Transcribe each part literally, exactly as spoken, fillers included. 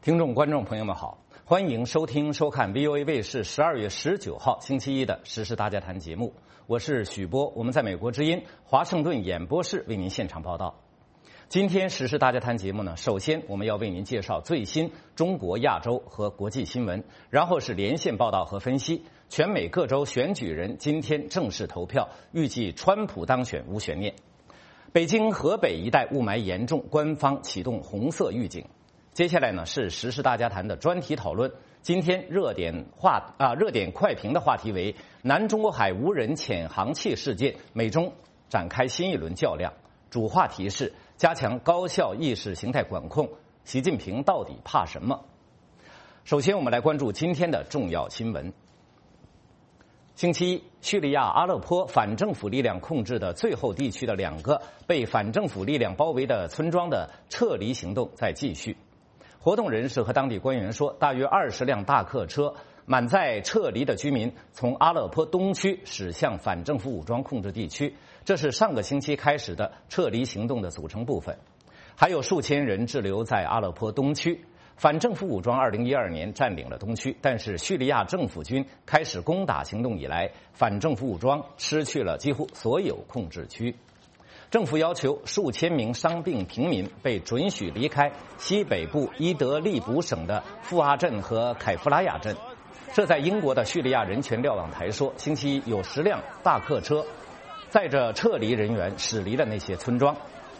听众、观众朋友们好，欢迎收听、收看 V O A 卫视十二月十九号星期一的《时事大家谈》节目，我是许波，我们在美国之音华盛顿演播室为您现场报道。今天《时事大家谈》节目呢，首先我们要为您介绍最新中国、亚洲和国际新闻，然后是连线报道和分析。全美各州选举人今天正式投票，预计川普当选无悬念。北京、河北一带雾霾严重，官方启动红色预警。接下来呢是时事大家谈的专题讨论。今天热点话啊热点快评的话题为南中国海无人潜航器事件，美中展开新一轮较量。主话题是加强高效意识形态管控，习近平到底怕什么？首先，我们来关注今天的重要新闻。星期一，叙利亚阿勒颇反政府力量控制的最后地区的两个被反政府力量包围的村庄的撤离行动在继续。活动人士和当地官员说，大约二十辆大客车满载撤离的居民从阿勒颇东区驶向反政府武装控制地区，这是上个星期开始的撤离行动的组成部分。还有数千人滞留在阿勒颇东区。反政府武装二零一二年占领了东区，但是叙利亚政府军开始攻打行动以来，反政府武装失去了几乎所有控制区。政府要求数千名伤病平民被准许离开西北部伊德利卜省的富阿镇和凯夫拉亚镇。这在英国的叙利亚人权瞭望台说，星期一有十辆大客车载着撤离人员驶离了那些村庄。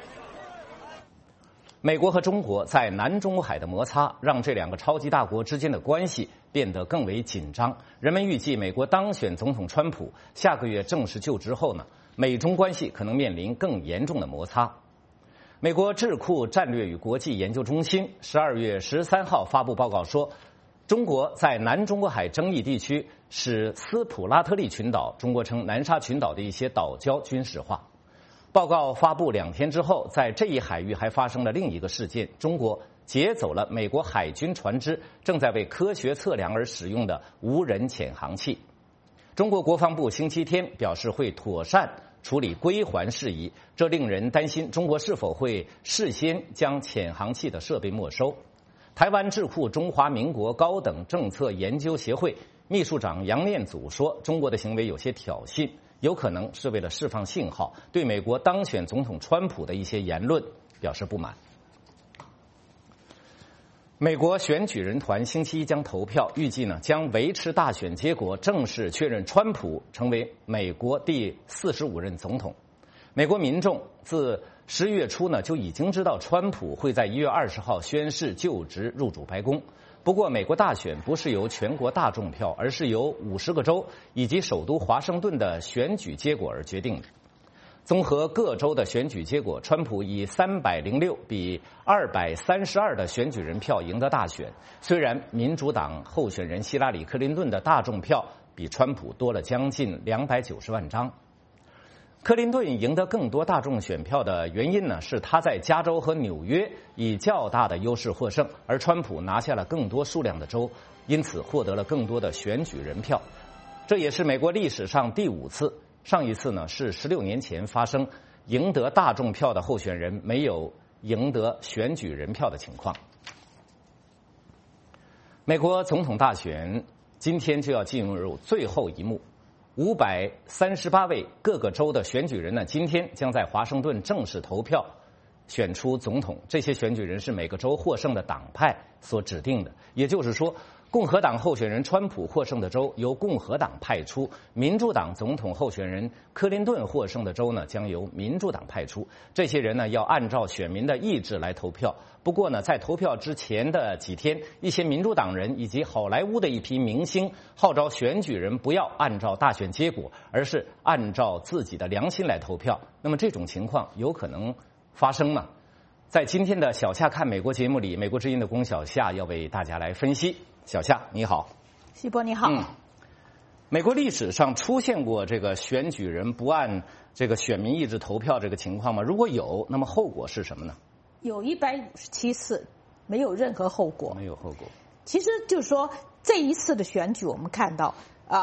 美国和中国在南中国海的摩擦，让这两个超级大国之间的关系变得更为紧张。人们预计，美国当选总统川普下个月正式就职后呢，美中关系可能面临更严重的摩擦。美国智库战略与国际研究中心十二月十三号发布报告说，中国在南中国海争议地区使斯普拉特利群岛（中国称南沙群岛）的一些岛礁军事化。报告发布两天之后，在这一海域还发生了另一个事件：中国劫走了美国海军船只正在为科学测量而使用的无人潜航器。中国国防部星期天表示会妥善处理归还事宜，这令人担心中国是否会事先将潜航器的设备没收。台湾智库中华民国高等政策研究协会秘书长杨念祖说，中国的行为有些挑衅，有可能是为了释放信号，对美国当选总统川普的一些言论表示不满。美国选举人团星期一将投票，预计呢将维持大选结果，正式确认川普成为美国第四十五任总统。美国民众自十月初呢就已经知道川普会在一月二十号宣誓就职入主白宫。不过，美国大选不是由全国大众票，而是由五十个州以及首都华盛顿的选举结果而决定的。综合各州的选举结果，川普以三百零六比二百三十二的选举人票赢得大选。虽然民主党候选人希拉里·克林顿的大众票比川普多了将近两百九十万张。克林顿赢得更多大众选票的原因呢，是他在加州和纽约以较大的优势获胜，而川普拿下了更多数量的州，因此获得了更多的选举人票。这也是美国历史上第五次，上一次呢是十六年前发生赢得大众票的候选人没有赢得选举人票的情况。美国总统大选今天就要进入最后一幕。五百三十八位各个州的选举人呢，今天将在华盛顿正式投票选出总统。这些选举人是每个州获胜的党派所指定的，也就是说，共和党候选人川普获胜的州由共和党派出，民主党总统候选人克林顿获胜的州呢将由民主党派出。这些人呢要按照选民的意志来投票。不过呢，在投票之前的几天，一些民主党人以及好莱坞的一批明星号召选举人不要按照大选结果，而是按照自己的良心来投票。那么这种情况有可能发生吗？在今天的小夏看美国节目里，美国之音的龚小夏要为大家来分析。小夏你好。 徐波你好。 嗯，美国历史上出现过这个选举人不按这个选民意志投票这个情况吗？如果有，那么后果是什么呢？ 有一百五十七次，没有任何后果。 没有后果。 其实就是说，这一次的选举，我们看到啊、呃，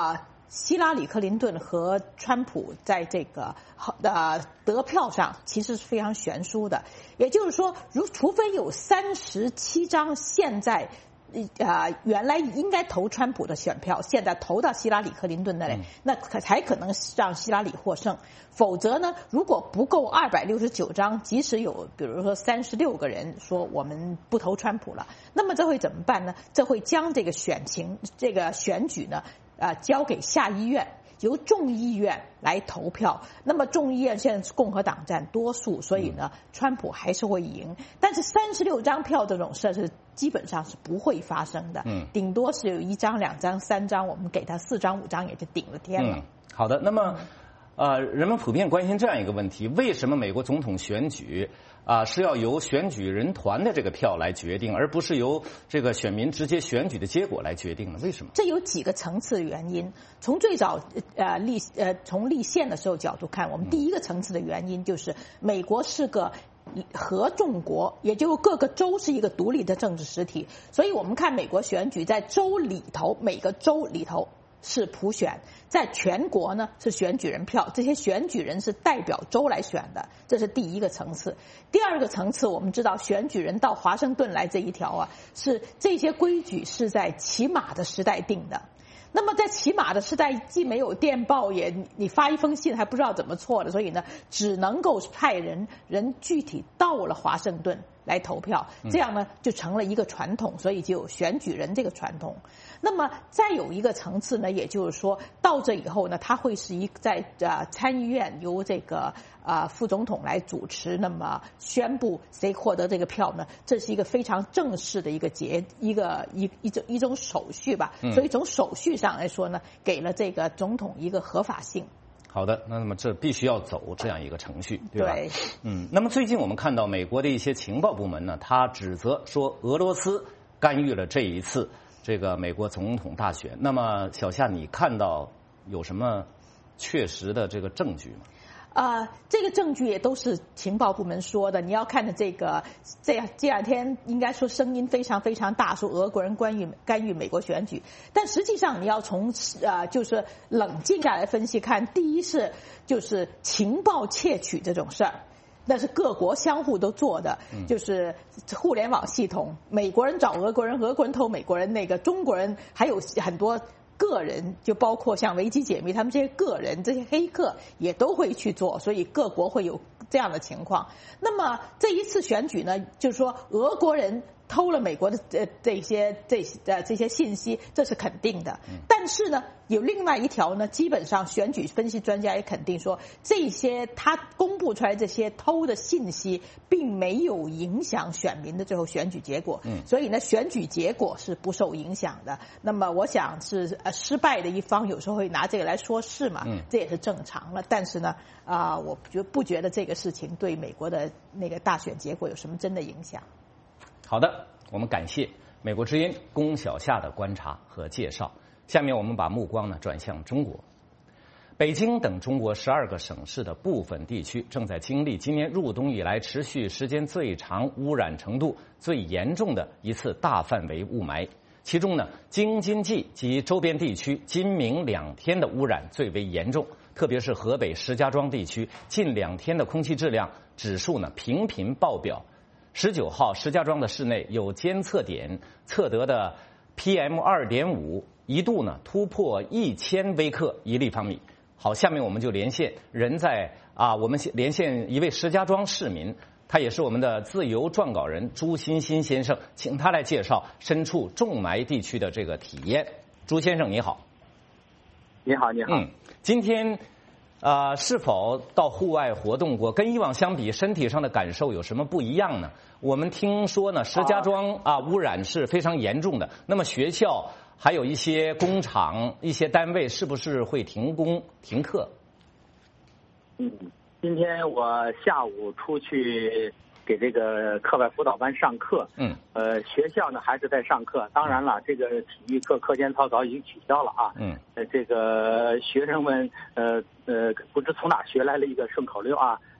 希拉里、克林顿和川普在这个呃得票上其实是非常悬殊的。也就是说，如除非有三十七张现在。呃，原来应该投川普的选票，现在投到希拉里、克林顿那里，嗯、那可才可能让希拉里获胜。否则呢，如果不够二百六十九张，即使有比如说三十六个人说我们不投川普了，那么这会怎么办呢？这会将这个选情、这个选举呢，呃，交给下议院。由众议院来投票，那么众议院现在是共和党占多数，所以呢，川普还是会赢。但是三十六张票这种事是基本上是不会发生的，嗯，顶多是有一张、两张、三张，我们给他四张、五张也就顶了天了。 嗯，好的，那么。呃，人们普遍关心这样一个问题：为什么美国总统选举啊、呃、是要由选举人团的这个票来决定，而不是由这个选民直接选举的结果来决定呢？为什么？ 这有几个层次的原因。从最早呃立呃从立宪的时候角度看，我们第一个层次的原因就是美国是个合众国，也就各个州是一个独立的政治实体，所以我们看美国选举在州里头，每个州里头是普选，在全国呢是选举人票，这些选举人是代表州来选的，这是第一个层次。第二个层次，我们知道选举人到华盛顿来这一条啊，是这些规矩是在骑马的时代定的。那么在骑马的时代，既没有电报，也你发一封信还不知道怎么错的，所以呢，只能够派人人具体到了华盛顿来投票，这样呢就成了一个传统，所以就有选举人这个传统。那么再有一个层次呢，也就是说到这以后呢，它会是一在呃参议院由这个呃副总统来主持，那么宣布谁获得这个票呢？这是一个非常正式的一个节一个一一种一种手续吧。所以从手续上来说呢，给了这个总统一个合法性。 好的，那么这必须要走这样一个程序，对吧？ 对。 嗯，那么最近我们看到美国的一些情报部门呢，他指责说俄罗斯干预了这一次这个美国总统大选。那么小夏，你看到有什么确实的这个证据吗？ 呃，这个证据也都是情报部门说的。你要看的这个，这这两天应该说声音非常非常大，说俄国人干预干预美国选举。但实际上你要从呃就是冷静下来分析看，第一是就是情报窃取这种事儿。那是各国相互都做的，就是互联网系统，美国人找俄国人，俄国人投美国人，那个中国人还有很多个人，就包括像维基解密，他们这些个人、这些黑客也都会去做，所以各国会有这样的情况。那么这一次选举呢，就是说俄国人偷了美国的呃这些这呃这些信息，这是肯定的。但是呢，有另外一条呢，基本上选举分析专家也肯定说，这些他公布出来这些偷的信息，并没有影响选民的最后选举结果。嗯，所以呢，选举结果是不受影响的。那么我想是呃失败的一方有时候会拿这个来说事嘛，嗯，这也是正常了。但是呢，啊、呃，我觉不觉得这个事情对美国的那个大选结果有什么真的影响。 好的，我们感谢美国之音龚小夏的观察和介绍。下面我们把目光呢转向中国，北京等中国十二个省市的部分地区正在经历今年入冬以来持续时间最长、污染程度最严重的一次大范围雾霾。其中呢，京津冀及周边地区今明两天的污染最为严重，特别是河北石家庄地区，近两天的空气质量指数呢频频爆表。十九号，石家庄的市内有监测点测得的 P M 二点五 一度呢突破一千微克一立方米。好，下面我们就连线人在啊，我们连线一位石家庄市民，他也是我们的自由撰稿人朱欣欣先生，请他来介绍身处重霾地区的这个体验。朱先生你好。 你好，你好。 嗯，今天呃，是否到户外活动过？跟以往相比，身体上的感受有什么不一样呢？我们听说呢，石家庄啊污染是非常严重的。那么学校还有一些工厂、一些单位，是不是会停工停课？ 嗯，今天我下午出去给这个课外辅导班上课。嗯。呃，学校呢还是在上课。当然了，这个体育课课间操早已经取消了啊。嗯。呃，这个学生们呃呃不知从哪学来了一个顺口溜啊，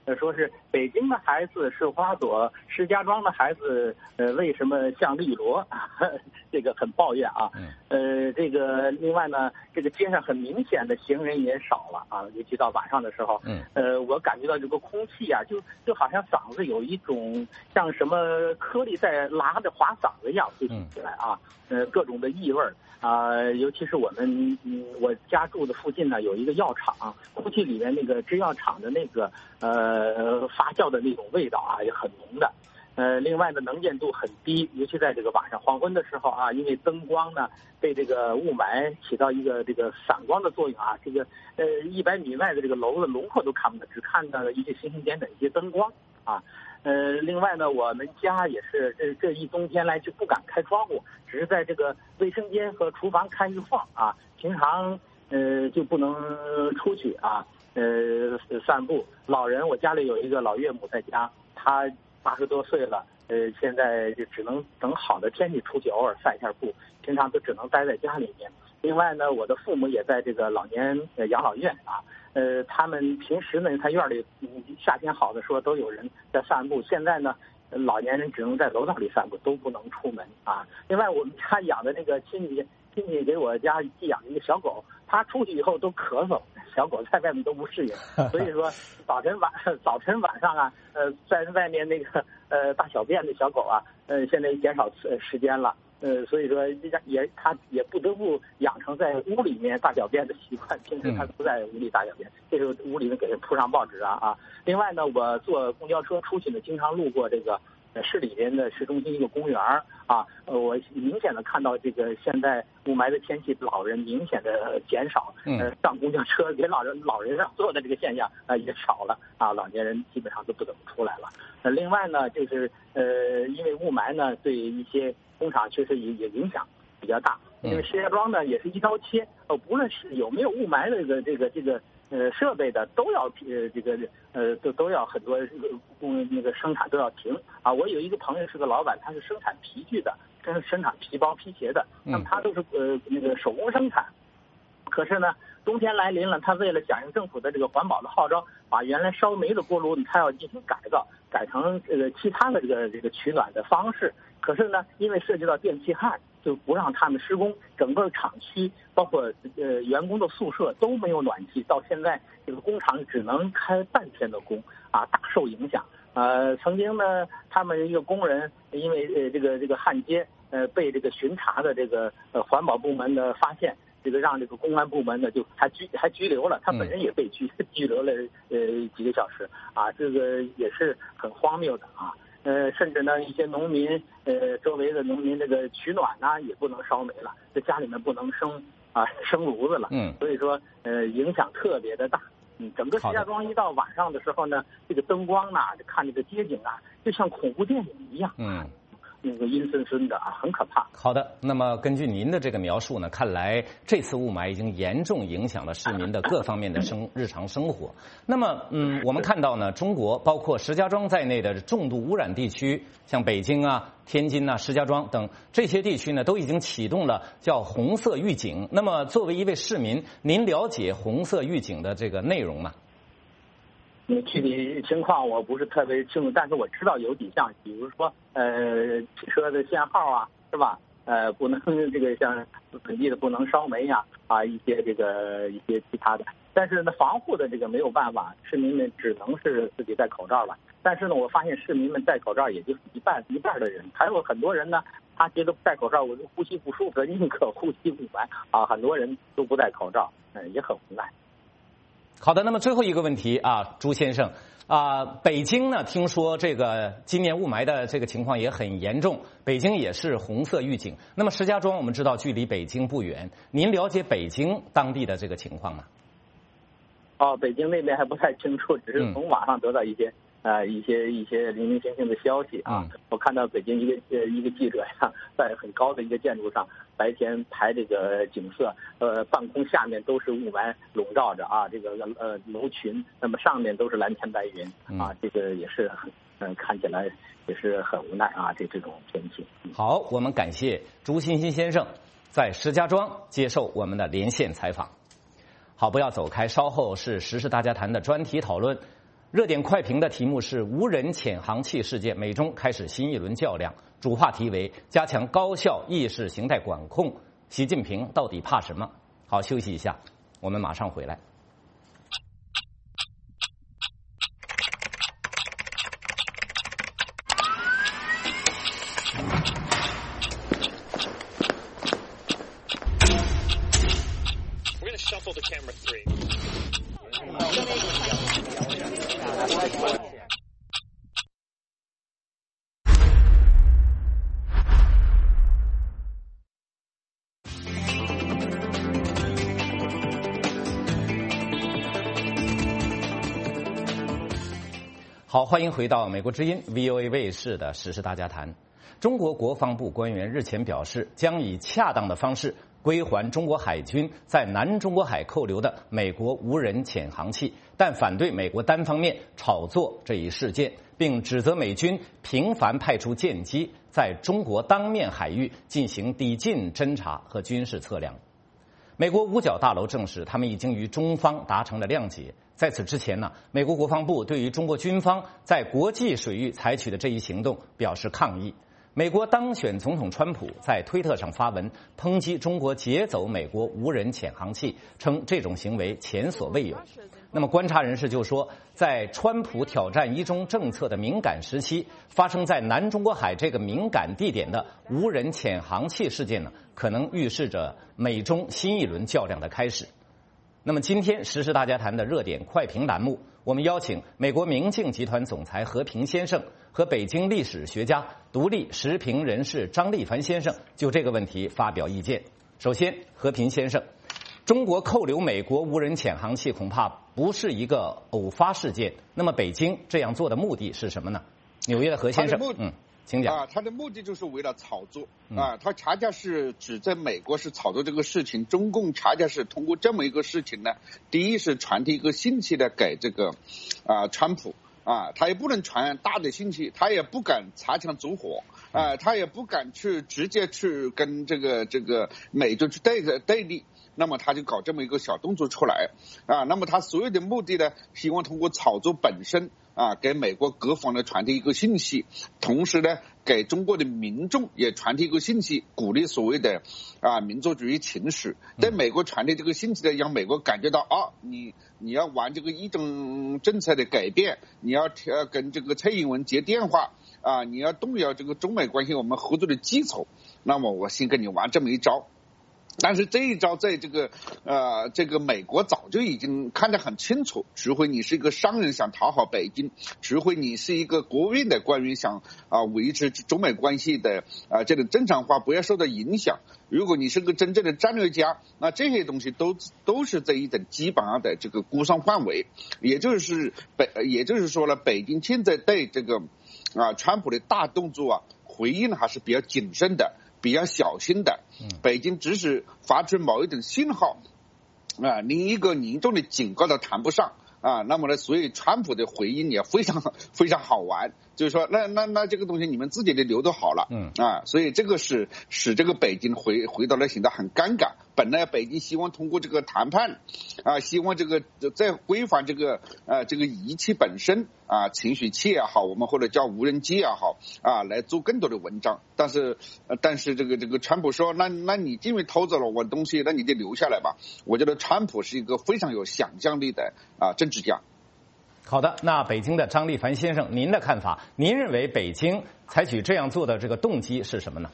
呃，说是北京的孩子是花朵，石家庄的孩子呃为什么像绿萝？这个很抱怨啊。呃，这个另外呢，这个街上很明显的行人也少了啊，尤其到晚上的时候。嗯。呃，我感觉到这个空气啊，就就好像嗓子有一种像什么颗粒在拉着滑嗓子一样，就听起来啊，呃，各种的异味啊、呃，尤其是我们嗯，我家住的附近呢有一个药厂，空气里面那个制药厂的那个呃发酵的那种味道啊，也很浓的。呃，另外呢，能见度很低，尤其在这个晚上黄昏的时候啊，因为灯光呢被这个雾霾起到一个这个散光的作用啊，这个呃一百米外的这个楼的轮廓都看不到，只看到了一些星星点点一些灯光啊。呃，另外呢，我们家也是这这一冬天来就不敢开窗户，只是在这个卫生间和厨房开一个缝啊，平常呃就不能出去啊，呃散步。老人，我家里有一个老岳母在家，他八十多岁了，呃，现在就只能等好的天气出去偶尔散一下步，平常都只能待在家里面。另外呢，我的父母也在这个老年养老院啊，呃，他们平时呢，他院里夏天好的时候都有人在散步，现在呢，老年人只能在楼道里散步，都不能出门啊。另外，我们家养的那个亲戚亲戚给我家寄养的一个小狗，它出去以后都咳嗽，小狗在外面都不适应，所以说早晨晚早晨晚上啊，呃，在外面那个呃大小便的小狗啊，呃，现在减少时间了。呃，所以说也他也不得不养成在屋里面大小便的习惯，平时他不在屋里大小便，这时候屋里面给他铺上报纸啊啊。另外呢，我坐公交车出去呢，经常路过这个市里边的市中心一个公园啊，呃，我明显的看到这个现在雾霾的天气，老人明显的减少，呃，上公交车给老人老人让座的这个现象啊、呃、也少了啊，老年人基本上都不怎么出来了。呃，另外呢，就是呃，因为雾霾呢，对一些工厂确实也也影响比较大，因为石家庄呢也是一刀切，呃，不论是有没有雾霾的这个这个这个呃设备的，都要呃这个呃都都要很多这个工那个生产都要停啊。我有一个朋友是个老板，他是生产皮具的，跟生产皮包皮鞋的，那么他都是呃那个手工生产。可是呢，冬天来临了，他为了响应政府的这个环保的号召，把原来烧煤的锅炉他要进行改造，改成这个其他的这个这个取暖的方式。可是呢，因为涉及到电气焊，就不让他们施工，整个厂区包括呃员工的宿舍都没有暖气，到现在这个工厂只能开半天的工啊，大受影响。呃，曾经呢，他们一个工人因为呃这个这个焊接呃被这个巡查的这个呃环保部门的发现。这个让这个公安部门呢，就还拘还拘留了，他本人也被拘拘留了呃几个小时啊，这个也是很荒谬的啊。呃，甚至呢，一些农民呃周围的农民这个取暖呢、啊、也不能烧煤了，在家里面不能生啊生炉子了，嗯，所以说呃影响特别的大。嗯，整个石家庄一到晚上的时候呢，这个灯光呢，看这个街景啊，就像恐怖电影一样，嗯。那个阴森森的啊，很可怕。 好的，那么根据您的这个描述呢，看来这次雾霾已经严重影响了市民的各方面的生日常生活。那么，嗯，我们看到呢，中国包括石家庄在内的重度污染地区，像北京啊、天津啊、石家庄等这些地区呢，都已经启动了叫红色预警。那么，作为一位市民，您了解红色预警的这个内容吗？ 嗯，具体情况我不是特别清楚，但是我知道有几项，比如说呃汽车的限号啊，是吧？呃，不能这个像本地的不能烧煤呀，啊一些这个一些其他的。但是呢，防护的这个没有办法，市民们只能是自己戴口罩了。但是呢，我发现市民们戴口罩也就一半一半的人，还有很多人呢，他觉得戴口罩我呼吸不舒服，宁可呼吸雾霾啊，很多人都不戴口罩，嗯，也很无奈。 好的，那么最后一个问题啊，朱先生啊，北京呢，听说这个今年雾霾的这个情况也很严重，北京也是红色预警。那么石家庄我们知道距离北京不远，您了解北京当地的这个情况吗？ 哦，北京那边还不太清楚，只是从网上得到一些、嗯、呃一些一些零零星星的消息啊。嗯、我看到北京一个呃一个记者呀，在很高的一个建筑上。白天拍这个景色，呃，半空下面都是雾霾笼罩着啊，这个呃楼群，那么上面都是蓝天白云啊，这个也是很嗯、呃、看起来也是很无奈啊，这这种天气。 好，我们感谢朱欣欣先生在石家庄接受我们的连线采访。好，不要走开，稍后是时事大家谈的专题讨论。 热点快评的题目是无人潜航器事件，美中开始新一轮较量，主话题为加强高效意识形态管控，习近平到底怕什么？好，休息一下，我们马上回来。 Shuffle to camera three. 好，欢迎回到美国之音 V O A 卫视的时事大家谈。中国国防部官员日前表示，将以恰当的方式归还中国海军在南中国海扣留的美国无人潜航器，但反对美国单方面炒作这一事件，并指责美军频繁派出舰机在中国当面海域进行抵近侦察和军事测量。美国五角大楼证实，他们已经与中方达成了谅解。在此之前呢，美国国防部对于中国军方在国际水域采取的这一行动表示抗议。美国当选总统川普在推特上发文抨击中国劫走美国无人潜航器，称这种行为前所未有。那么观察人士就说，在川普挑战一中政策的敏感时期，发生在南中国海这个敏感地点的无人潜航器事件呢，可能预示着美中新一轮较量的开始。那么今天时事大家谈的热点快评栏目，我们邀请美国明镜集团总裁何平先生和北京历史学家、独立时评人士张立凡先生就这个问题发表意见。首先，何平先生，中国扣留美国无人潜航器恐怕不是一个偶发事件，那么北京这样做的目的是什么呢？纽约的何先生，嗯，请讲。 啊，他的目的就是为了炒作啊，他恰恰是指在美国是炒作这个事情，中共恰恰是通过这么一个事情呢，第一是传递一个信息的给这个啊川普啊，他也不能传大的信息，他也不敢擦枪走火啊，他也不敢去直接去跟这个这个美国去对着对立。那么他就搞这么一个小动作出来啊，那么他所有的目的呢，希望通过炒作本身啊，给美国各方的传递一个信息，同时呢，给中国的民众也传递一个信息，鼓励所谓的啊民族主义情绪，在美国传递这个信息呢，让美国感觉到啊，你你要玩这个一中政策的改变，你要要跟这个蔡英文接电话啊，你要动摇这个中美关系我们合作的基础，那么我先跟你玩这么一招。但是这一招在这个呃这个美国早就已经看得很清楚，除非你是一个商人想讨好北京，除非你是一个国务院的官员想啊、呃、维持中美关系的啊、呃、这种正常化不要受到影响，如果你是个真正的战略家，那这些东西都都是在一种基本上的这个估算范围，也就是北也就是说了，北京现在对这个啊川普的大动作啊回应还是比较谨慎的，比较小心的。北京只是发出某一种信号啊，另一个严重的警告都谈不上啊，那么呢，所以川普的回应也非常非常好玩，就是说，那那那这个东西你们自己的留都好了，嗯啊，所以这个是使这个北京回回到了显得很尴尬。本来北京希望通过这个谈判啊，希望这个在规范这个呃这个仪器本身啊，情绪器也好，我们或者叫无人机也好啊，来做更多的文章。但是呃但是这个这个川普说，那那你因为偷走了我的东西，那你就留下来吧。我觉得川普是一个非常有想象力的啊政治家。 好的，那北京的张立凡先生，您的看法？您认为北京采取这样做的这个动机是什么呢？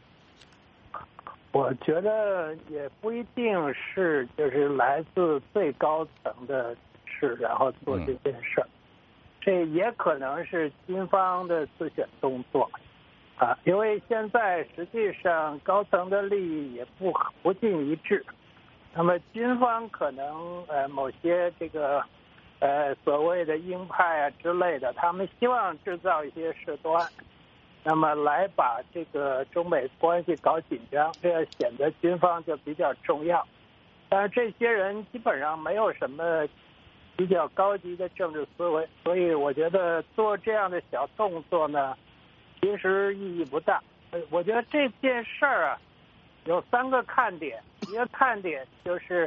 我觉得也不一定是就是来自最高层的事，然后做这件事儿，嗯、这也可能是军方的自选动作啊，因为现在实际上高层的利益也不不尽一致，那么军方可能呃某些这个呃所谓的鹰派啊之类的，他们希望制造一些事端。那么来把这个中美关系搞紧张，这样显得军方就比较重要。但是这些人基本上没有什么比较高级的政治思维，所以我觉得做这样的小动作呢，其实意义不大。我觉得这件事儿啊，有三个看点。一个看点就是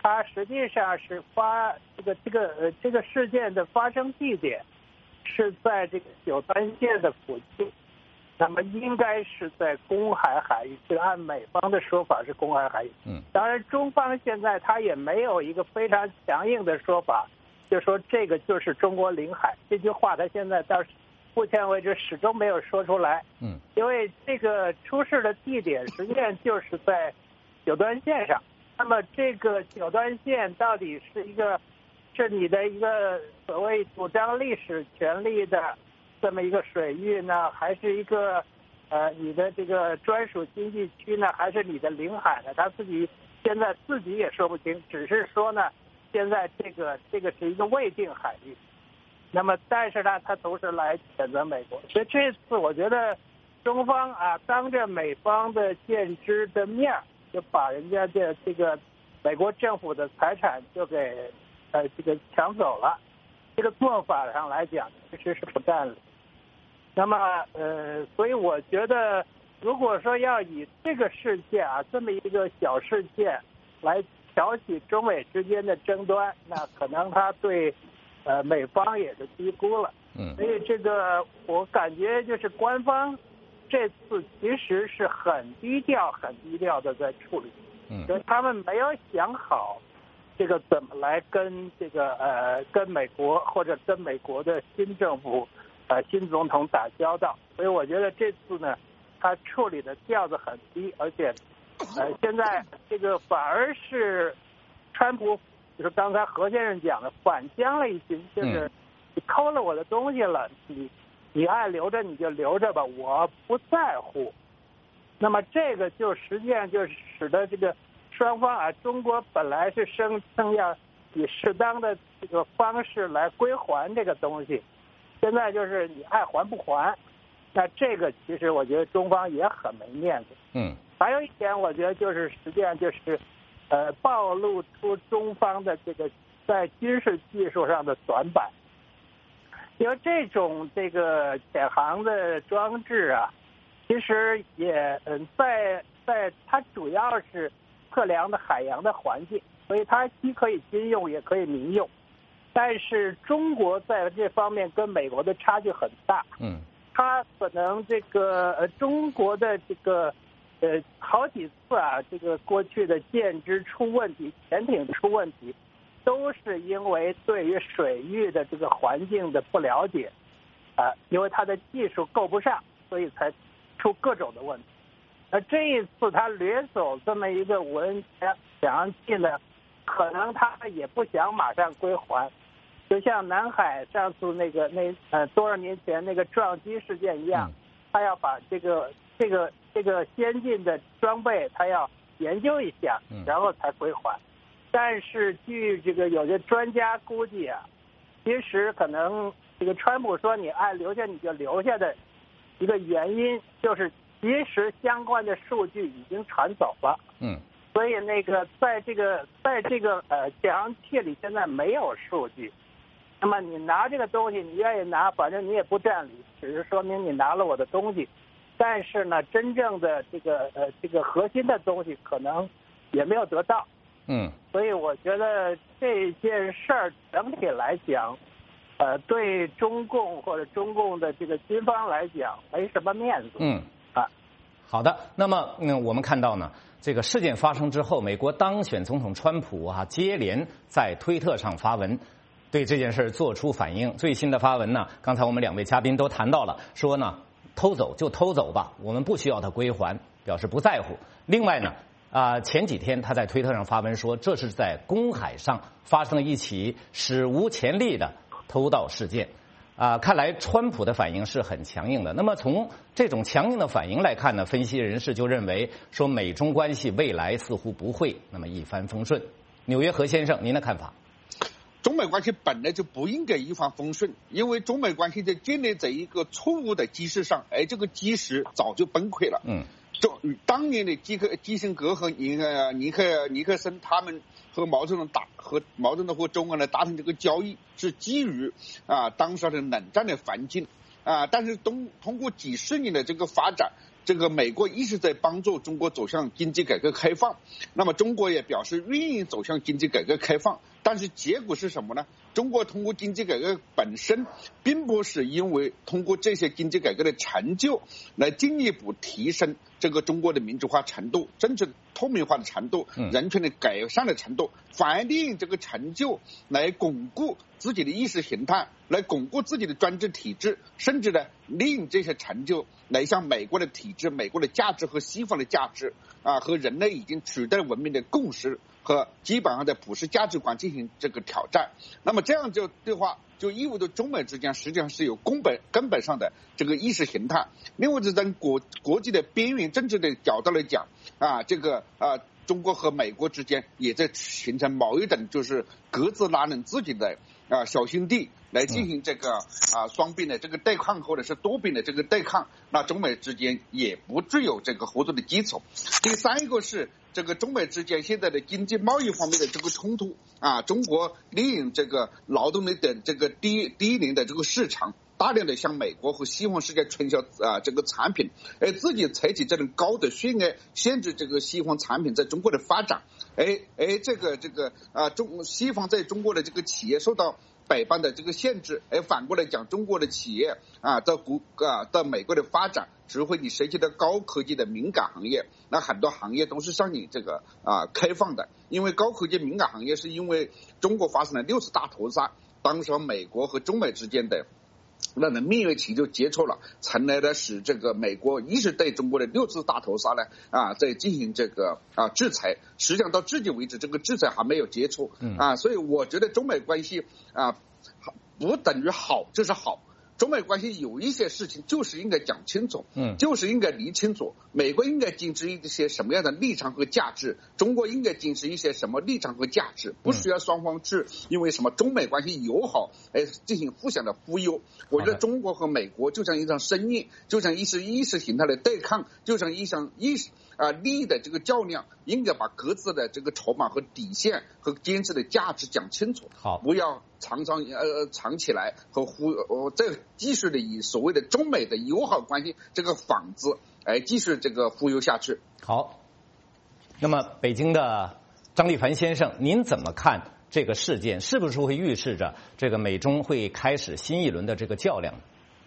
它实际上是发这个这个呃这个事件的发生地点是在这个九段线的附近，那么应该是在公海海域，就按美方的说法是公海海域。 嗯， 当然中方现在他也没有一个非常强硬的说法，就说这个就是中国领海，这句话他现在到目前为止始终没有说出来。 嗯， 因为这个出事的地点实际上就是在九段线上。那么这个九段线到底是一个是你的一个所谓主张历史权利的这么一个水域呢，还是一个呃你的这个专属经济区呢，还是你的领海呢？他自己现在自己也说不清，只是说呢，现在这个这个是一个未定海域。那么但是呢，他同时来谴责美国，所以这次我觉得中方啊，当着美方的舰只的面儿，就把人家的这个美国政府的财产就给呃这个抢走了，这个做法上来讲其实是不占理。那么呃，所以我觉得，如果说要以这个事件啊这么一个小事件来挑起中美之间的争端，那可能他对呃美方也是低估了。 嗯， 所以这个我感觉就是官方这次其实是很低调、很低调的在处理， 嗯， 就是他们没有想好这个怎么来跟这个呃跟美国或者跟美国的新政府呃新总统打交道，所以我觉得这次呢，他处理的调子很低，而且呃现在这个反而是川普，就是刚才何先生讲的反将了一军，就是你偷了我的东西了，你。你爱留着你就留着吧，我不在乎。那么这个就实际上就使得这个双方啊，中国本来是声称要以适当的这个方式来归还这个东西，现在就是你爱还不还。那这个其实我觉得中方也很没面子。 嗯， 还有一点我觉得就是实际上就是呃暴露出中方的这个在军事技术上的短板。因为这种这个潜航的装置啊，其实也嗯，在在它主要是测量的海洋的环境，所以它既可以军用也可以民用。但是中国在这方面跟美国的差距很大。 嗯， 它可能这个呃中国的这个呃好几次啊，这个过去的舰只出问题，潜艇出问题。都是因为对于水域的这个环境的不了解，啊、呃，因为它的技术够不上，所以才出各种的问题。而这一次他掠走这么一个无人潜航器呢，可能他也不想马上归还，就像南海上次那个那呃多少年前那个撞击事件一样，他要把这个这个这个先进的装备他要研究一下，然后才归还。但是据这个有些专家估计啊，其实可能这个川普说你爱留下你就留下的一个原因，就是其实相关的数据已经传走了。 嗯， 所以那个在这个在这个呃潜航器里现在没有数据，那么你拿这个东西你愿意拿，反正你也不占理，只是说明你拿了我的东西。但是呢，真正的这个呃这个核心的东西可能也没有得到。 嗯， 所以我觉得这件事儿整体来讲，呃，对中共或者中共的这个军方来讲没什么面子。 嗯啊， 好的。那么，嗯，我们看到呢，这个事件发生之后，美国当选总统川普啊，接连在推特上发文，对这件事做出反应。最新的发文呢，刚才我们两位嘉宾都谈到了，说呢，偷走就偷走吧，我们不需要他归还，表示不在乎。另外呢。啊、呃，前几天他在推特上发文说，这是在公海上发生了一起史无前例的偷盗事件。啊、呃，看来川普的反应是很强硬的。那么从这种强硬的反应来看呢，分析人士就认为说美中关系未来似乎不会那么一帆风顺。纽约何先生，您的看法？ 中美关系本来就不应该一帆风顺，因为中美关系在建立在一个错误的基石上，而这个基石早就崩溃了。嗯。当年的基克基辛格和尼克尼克尼克森他们和毛泽东打和毛泽东和中国呢达成这个交易，是基于啊当时的冷战的环境啊，但是通通过几十年的这个发展， 这个美国一直在帮助中国走向经济改革开放，那么中国也表示愿意走向经济改革开放，但是结果是什么呢？中国通过经济改革本身，并不是因为通过这些经济改革的成就来进一步提升这个中国的民主化程度、政治透明化的程度、人权的改善的程度，反而利用这个成就来巩固自己的意识形态，来巩固自己的专制体制，甚至呢利用这些成就来向美国的体制、美国的价值和西方的价值啊和人类已经取得文明的共识和基本上的普世价值观进行这个挑战。那么这样就的话，就意味着中美之间实际上是有根本根本上的这个意识形态。另外，是从国国际的边缘政治的角度来讲啊，这个啊。中国和美国之间也在形成某一种就是各自拉拢自己的啊小兄弟来进行这个啊双边的这个对抗或者是多边的这个对抗，那中美之间也不具有这个合作的基础。第三一个是这个中美之间现在的经济贸易方面的这个冲突啊，中国利用这个劳动力的这个低低廉的这个市场，大量的向美国和西方世界传销啊这个产品，而自己采取这种高的税额限制这个西方产品在中国的发展，哎哎这个这个啊中西方在中国的这个企业受到北方的这个限制，而反过来讲，中国的企业啊到国啊到美国的发展，只会你涉及到高科技的敏感行业，那很多行业都是向你这个啊开放的，因为高科技敏感行业是因为中国发生了六次大屠杀，当时美国和中美之间的那么蜜月期就结束了，从而呢使这个美国一直对中国的六次大屠杀呢啊在进行这个啊制裁，实际上到至今为止这个制裁还没有结束啊，所以我觉得中美关系啊不等于好，这是好。中美关系有一些事情就是应该讲清楚，嗯，就是应该理清楚。美国应该坚持一些什么样的立场和价值，中国应该坚持一些什么立场和价值，不需要双方是因为什么中美关系友好而进行互相的忽悠。我觉得中国和美国就像一场生意，就像一次意识形态的对抗，就像一场意识啊利益的这个较量，应该把各自的这个筹码和底线和坚持的价值讲清楚，好，不要常常呃藏起来和忽呃再继续的以所谓的中美的友好关系这个幌子来继续这个忽悠下去。 好，那么北京的张立凡先生，您怎么看这个事件？是不是会预示着这个美中会开始新一轮的这个较量？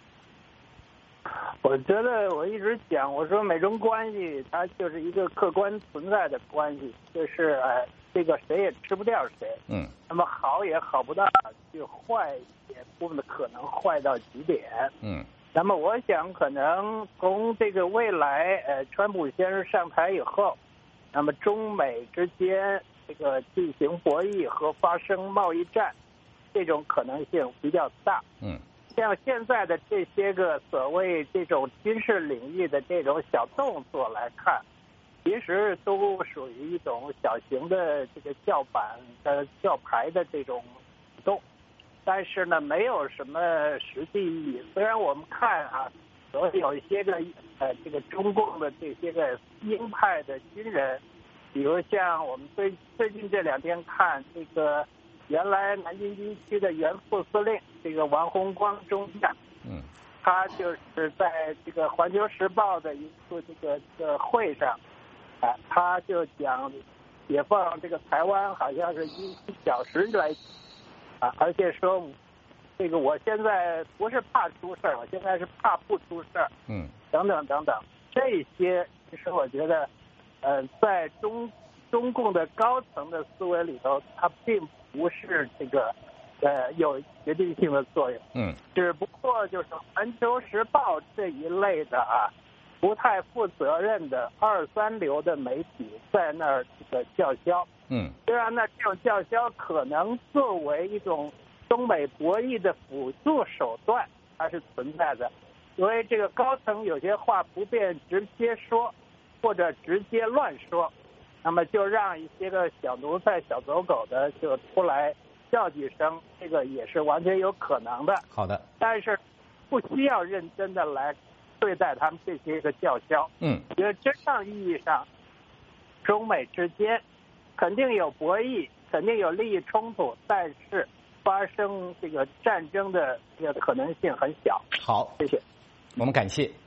我觉得我一直讲，我说美中关系它就是一个客观存在的关系，就是哎，这个谁也吃不掉谁。嗯。那么好也好不到哪去，坏也不可能坏到极点。嗯。那么我想，可能从这个未来，呃，川普先生上台以后，那么中美之间这个进行博弈和发生贸易战，这种可能性比较大。嗯。像现在的这些个所谓这种军事领域的这种小动作来看，其实都属于一种小型的这个叫板的叫牌的这种活动，但是呢，没有什么实际意义。虽然我们看啊，所有一些个呃这个中共的这些个鹰派的军人，比如像我们最最近这两天看这个。原来南京军区的原副司令这个王洪光中将，嗯，他就是在这个《环球时报》的一次这个这个会上，啊，他就讲解放这个台湾好像是一小时来，啊，而且说这个我现在不是怕出事儿，我现在是怕不出事儿，嗯，等等等等，这些其实我觉得，呃，在中中共的高层的思维里头，它并不是这个呃有决定性的作用，嗯，只不过就是《环球时报》这一类的啊，不太负责任的二三流的媒体在那儿这个叫嚣，嗯，虽然呢这种叫嚣可能作为一种中美博弈的辅助手段，它是存在的，因为这个高层有些话不便直接说，或者直接乱说。那么就让一些个小奴才、小走狗的就出来叫几声，这个也是完全有可能的。 好的， 但是不需要认真的来对待他们这些个叫嚣。嗯，因为真正意义上，中美之间肯定有博弈，肯定有利益冲突，但是发生这个战争的这个可能性很小。 好， 谢谢。 我们感谢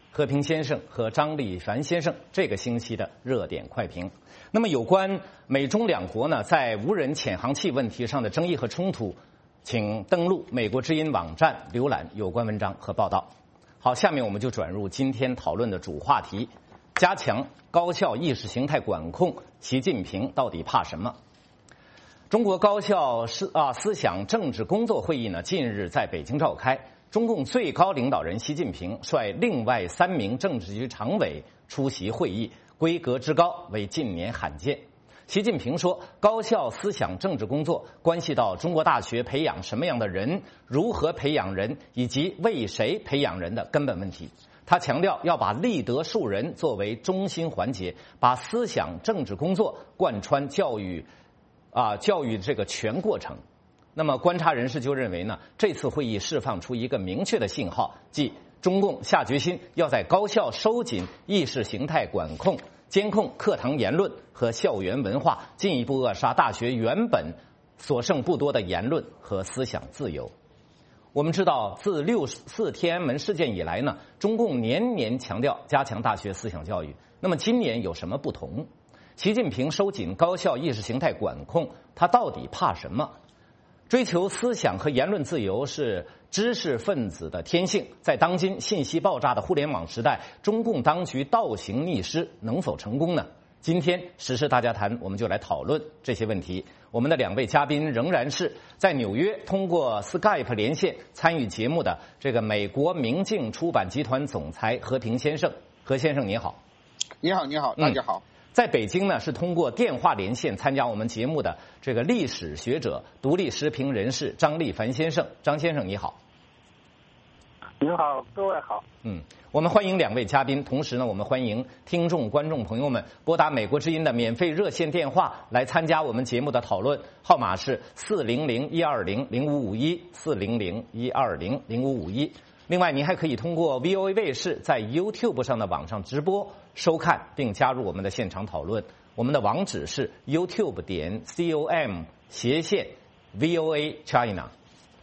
和平先生和张立凡先生这个星期的热点快评。那么有关美中两国呢在无人潜航器问题上的争议和冲突，请登录美国之音网站浏览有关文章和报道。好，下面我们就转入今天讨论的主话题：加强高校意识形态管控，习近平到底怕什么？中国高校思啊思想政治工作会议呢，近日在北京召开。中共最高领导人习近平率另外三名政治局常委出席会议，规格之高为近年罕见。习近平说，高校思想政治工作关系到中国大学培养什么样的人、如何培养人以及为谁培养人的根本问题。他强调要把立德树人作为中心环节，把思想政治工作贯穿教育啊教育这个全过程。那么观察人士就认为呢，这次会议释放出一个明确的信号，即中共下决心要在高校收紧意识形态管控，监控课堂言论和校园文化，进一步扼杀大学原本所剩不多的言论和思想自由。我们知道，自六四天安门事件以来呢，中共年年强调加强大学思想教育。那么今年有什么不同？习近平收紧高校意识形态管控，他到底怕什么？追求思想和言论自由是知识分子的天性，在当今信息爆炸的互联网时代，中共当局倒行逆施，能否成功呢？今天时事大家谈，我们就来讨论这些问题。我们的两位嘉宾仍然是在纽约通过 Skype 连线参与节目的这个美国明镜出版集团总裁何平先生。何先生你好。 你好，你好，大家好。 嗯，在北京呢，是通过电话连线参加我们节目的这个历史学者、独立时评人士张立凡先生。张先生你好。 您好，各位好。 嗯，我们欢迎两位嘉宾，同时呢，我们欢迎听众、观众朋友们拨打美国之音的免费热线电话来参加我们节目的讨论，号码是四零零一二零零五五一四零零一二零零五五一。另外，您还可以通过 V O A 卫视在 YouTube 上的网上直播收看，并加入我们的现场讨论。我们的网址是 YouTube 点 com 斜线 V O A China。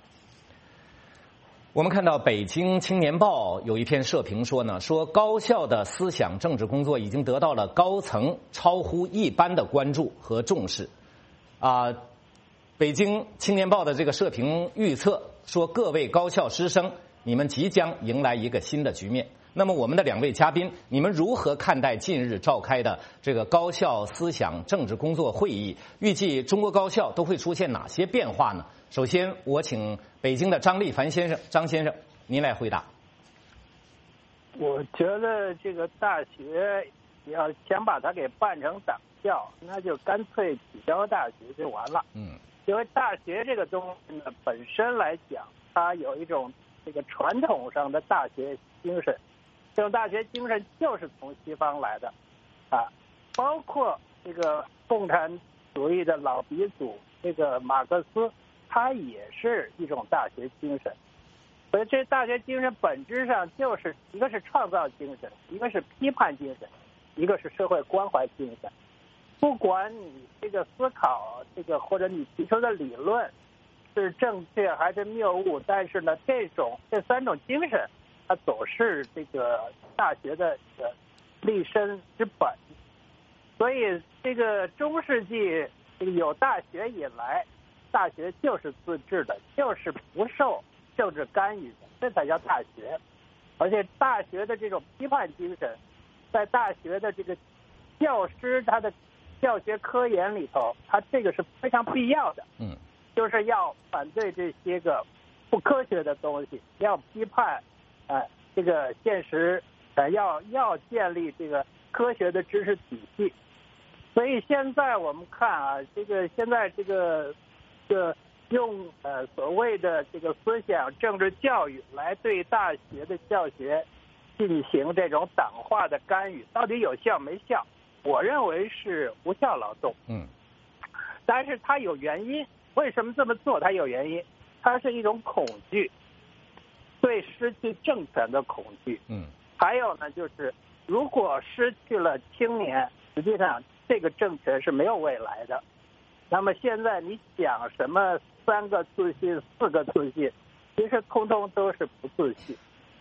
我们看到北京青年报有一篇社评说呢，说高校的思想政治工作已经得到了高层超乎一般的关注和重视。啊，北京青年报的这个社评预测说，各位高校师生，你们即将迎来一个新的局面。那么我们的两位嘉宾，你们如何看待近日召开的这个高校思想政治工作会议？预计中国高校都会出现哪些变化呢？首先，我请北京的张立凡先生，张先生，您来回答。 我觉得这个大学要想把它给办成党校，那就干脆取消大学就完了。嗯，因为大学这个东西呢，本身来讲，它有一种这个传统上的大学精神，这种大学精神就是从西方来的，啊，包括这个共产主义的老鼻祖这个马克思。它也是一种大学精神，所以这大学精神本质上就是一个是创造精神，一个是批判精神，一个是社会关怀精神。不管你这个思考这个或者你提出的理论是正确还是谬误，但是呢，这种这三种精神，它总是这个大学的这个立身之本。所以这个中世纪这个有大学以来，大学就是自治的，就是不受政治干预的，这才叫大学。而且大学的这种批判精神，在大学的这个教师他的教学科研里头，他这个是非常必要的。嗯，就是要反对这些个不科学的东西，要批判，呃，这个现实，呃，要要建立这个科学的知识体系。所以现在我们看啊，这个现在这个。这用呃所谓的这个思想政治教育来对大学的教学进行这种党化的干预，到底有效没效？我认为是无效劳动。嗯，但是它有原因，为什么这么做？它有原因，它是一种恐惧，对失去政权的恐惧。嗯，还有呢，就是如果失去了青年，实际上这个政权是没有未来的。那么现在你讲什么三个自信、四个自信，其实通通都是不自信。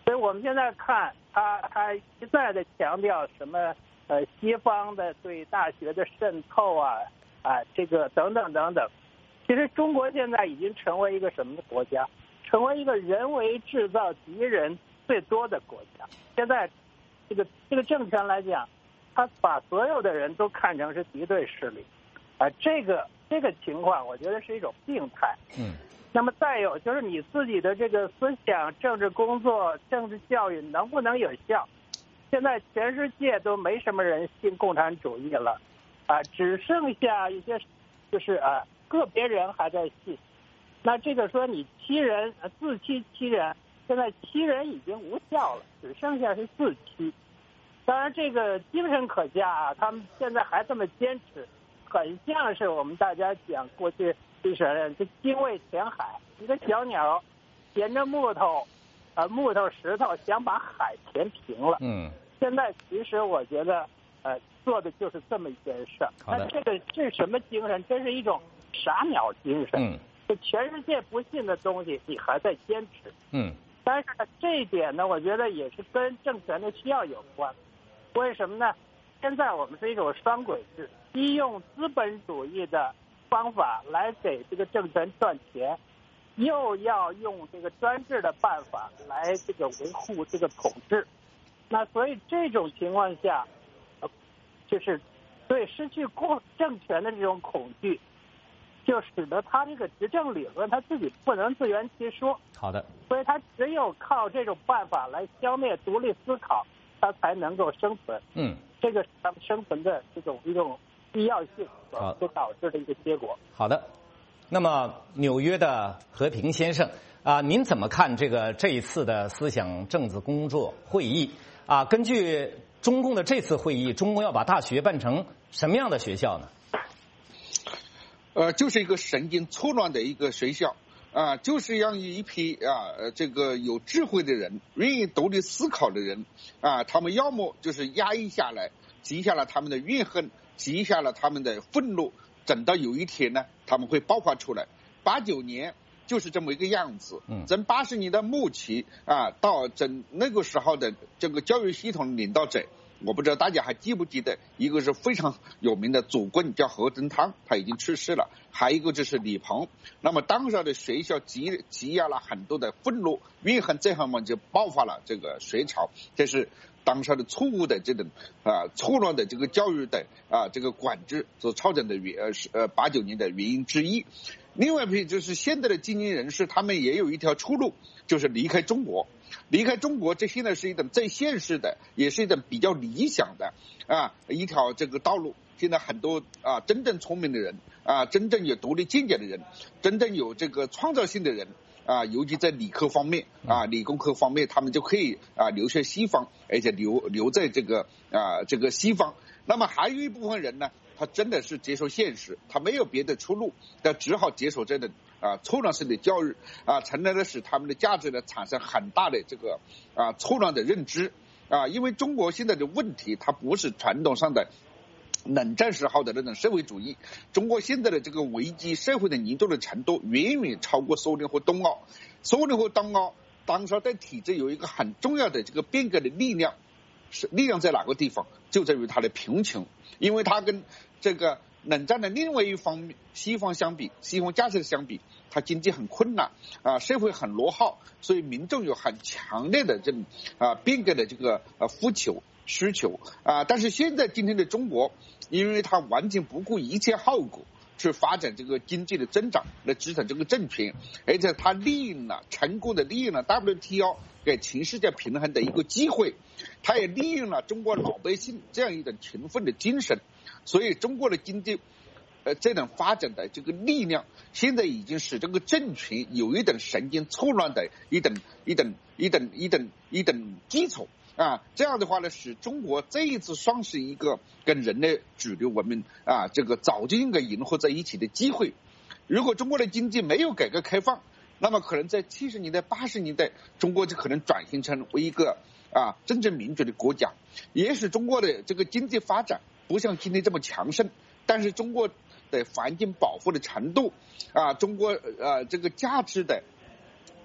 所以我们现在看他，他一再的强调什么呃西方的对大学的渗透啊啊这个等等等等。其实中国现在已经成为一个什么国家？成为一个人为制造敌人最多的国家。现在这个这个政权来讲，他把所有的人都看成是敌对势力，啊，这个这个情况，我觉得是一种病态。 嗯。 那么再有就是你自己的这个思想、政治工作、政治教育能不能有效？现在全世界都没什么人信共产主义了，啊，只剩下一些就是啊个别人还在信。那这个说你欺人、自欺欺人，现在欺人已经无效了，只剩下是自欺。当然这个精神可嘉啊，他们现在还这么坚持，很像是我们大家讲过去历史上这精卫填海，一个小鸟沿着木头呃木头石头想把海填平了。 嗯， 现在其实我觉得呃做的就是这么一件事。那这个是什么精神？这是一种傻鸟精神。 嗯， 就全世界不信的东西，你还在坚持。 嗯， 但是呢，这一点呢，我觉得也是跟政权的需要有关。为什么呢？现在我们是一种双轨制，一用资本主义的方法来给这个政权赚钱，又要用这个专制的办法来这个维护这个统治。那所以这种情况下，呃，就是对失去控政权的这种恐惧，就使得他这个执政理论他自己不能自圆其说。 好的。 所以他只有靠这种办法来消灭独立思考，他才能够生存。 嗯， 这个是他们生存的这种一种必要性所导致的一个结果。 好的。那么纽约的和平先生啊，您怎么看这个这一次的思想政治工作会议啊？根据中共的这次会议，中共要把大学办成什么样的学校呢？ 呃，就是一个神经错乱的一个学校啊，就是让一批啊这个有智慧的人、愿意独立思考的人啊，他们要么就是压抑下来，积下了他们的怨恨，积下了他们的愤怒，等到有一天呢，他们会爆发出来。八九年就是这么一个样子。嗯，从八十年代末期啊，到整那个时候的这个教育系统领导者。我不知道大家还记不记得，一个是非常有名的祖棍叫何振汤，他已经去世了，还有一个就是李鹏。那么当时的学校积积压了很多的愤怒怨恨，这样嘛就爆发了这个学潮，这是当时的错误的这种啊错乱的这个教育的啊这个管制所造成的原呃呃八九年的原因之一。另外一批就是现在的精英人士，他们也有一条出路，就是离开中国。离开中国，这现在是一种最现实的，也是一种比较理想的啊一条这个道路。现在很多啊真正聪明的人啊，真正有独立见解的人，真正有这个创造性的人啊，尤其在理科方面啊、理工科方面，他们就可以啊留学西方，而且留留在这个啊这个西方。那么还有一部分人呢，他真的是接受现实，他没有别的出路，他只好接受这种啊错乱式的教育啊，从而呢使他们的价值呢产生很大的这个啊错乱的认知啊。因为中国现在的问题，它不是传统上的冷战时候的那种社会主义，中国现在的这个危机社会的严重的程度远远超过苏联和东欧。苏联和东欧当时在体制有一个很重要的这个变革的力量，是力量在哪个地方？就在于它的贫穷，因为它跟这个冷战的另外一方面西方相比，西方价值相比，它经济很困难啊，社会很落后，所以民众有很强烈的这种啊变革的这个呃诉求需求啊。但是现在今天的中国，因为它完全不顾一切后果去发展这个经济的增长，来支撑这个政权，而且它利用了成功的利用了 W T O 给全世界平衡的一个机会，它也利用了中国老百姓这样一种勤奋的精神，所以中国的经济呃这种发展的这个力量，现在已经使这个政权有一种神经错乱的一种一种一种一种一种基础啊。这样的话呢，使中国这一次算是一个跟人类主流文明啊这个早就应该融合在一起的机会。如果中国的经济没有改革开放，那么可能在七十年代八十年代，中国就可能转型成为一个啊真正民主的国家。也许中国的这个经济发展不像今天这么强盛，但是中国的环境保护的程度啊，中国呃这个价值的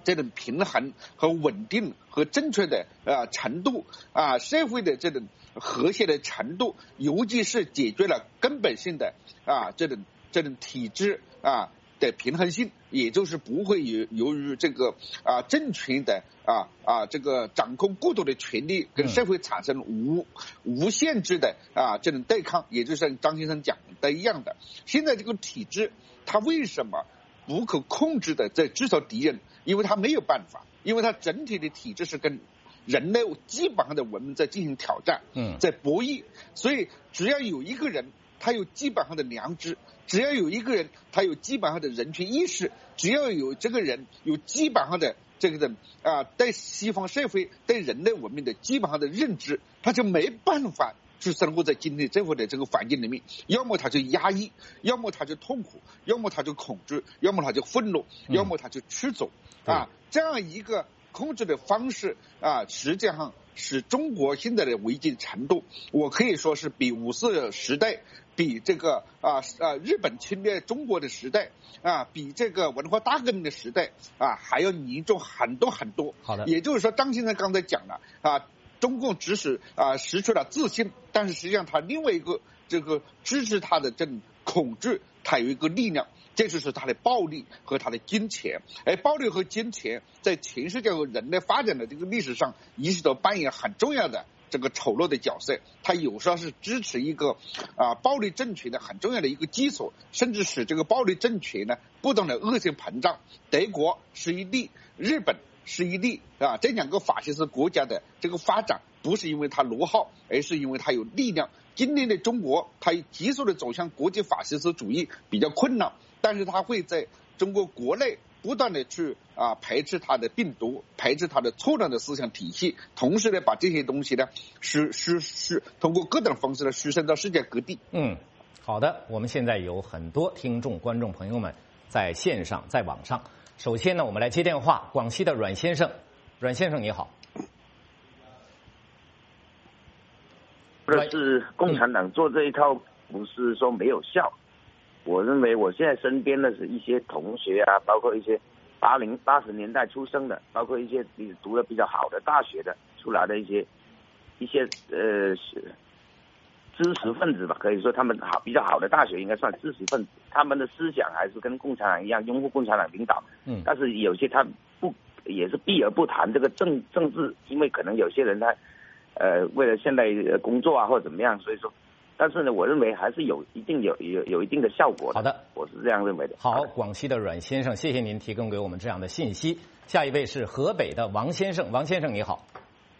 这种平衡和稳定和正确的啊程度啊，社会的这种和谐的程度，尤其是解决了根本性的啊这种这种体制啊的平衡性，也就是不会由由于这个啊政权的啊啊这个掌控过多的权力跟社会产生无、嗯、无限制的啊这种对抗，也就是像张先生讲的一样的。现在这个体制它为什么不可控制的在制造敌人？因为它没有办法，因为它整体的体制是跟人类基本上的文明在进行挑战，嗯，在博弈，所以只要有一个人他有基本上的良知，只要有一个人他有基本上的人权意识，只要有这个人有基本上的这个的啊对西方社会对人类文明的基本上的认知，他就没办法去生活在今天这样的这个环境里面，要么他就压抑，要么他就痛苦，要么他就恐惧，要么他就愤怒，要么他就驱走、嗯、啊，这样一个控制的方式啊，实际上使中国现在的危机程度，我可以说是比五四时代，比这个啊啊日本侵略中国的时代啊，比这个文化大革命的时代啊还要严重很多很多。 好的， 也就是说，张先生刚才讲了啊。中共只是啊失去了自信，但是实际上他另外一个这个支持他的这种恐惧，他有一个力量，这就是他的暴力和他的金钱。而暴力和金钱在全世界和人类发展的这个历史上，一直都扮演很重要的这个丑陋的角色。他有时候是支持一个啊暴力政权的很重要的一个基础，甚至使这个暴力政权呢不断的恶性膨胀。德国是一例，日本是一例啊，这两个法西斯国家的这个发展不是因为它落后，而是因为它有力量。今天的中国，它急速的走向国际法西斯主义比较困难，但是它会在中国国内不断的去啊排斥它的病毒，排斥它的错乱的思想体系，同时呢把这些东西呢是是是通过各种方式呢输送到世界各地。 嗯，好的，我们现在有很多听众观众朋友们在线上在网上。首先呢，我们来接电话，广西的阮先生，阮先生你好。 这是共产党做这一套，不是说没有效。我认为我现在身边的是一些同学啊，包括一些八零八十年代出生的，包括一些读的比较好的大学的出来的一些一些呃知识分子吧，可以说他们好比较好的大学应该算知识分子，他们的思想还是跟共产党一样拥护共产党领导。嗯，但是有些他不也是避而不谈这个政政治，因为可能有些人他呃为了现在工作啊或者怎么样，所以说，但是呢，我认为还是有一定有有有一定的效果的。 好的， 我是这样认为的。 好，广西的阮先生，谢谢您提供给我们这样的信息。下一位是河北的王先生，王先生你好。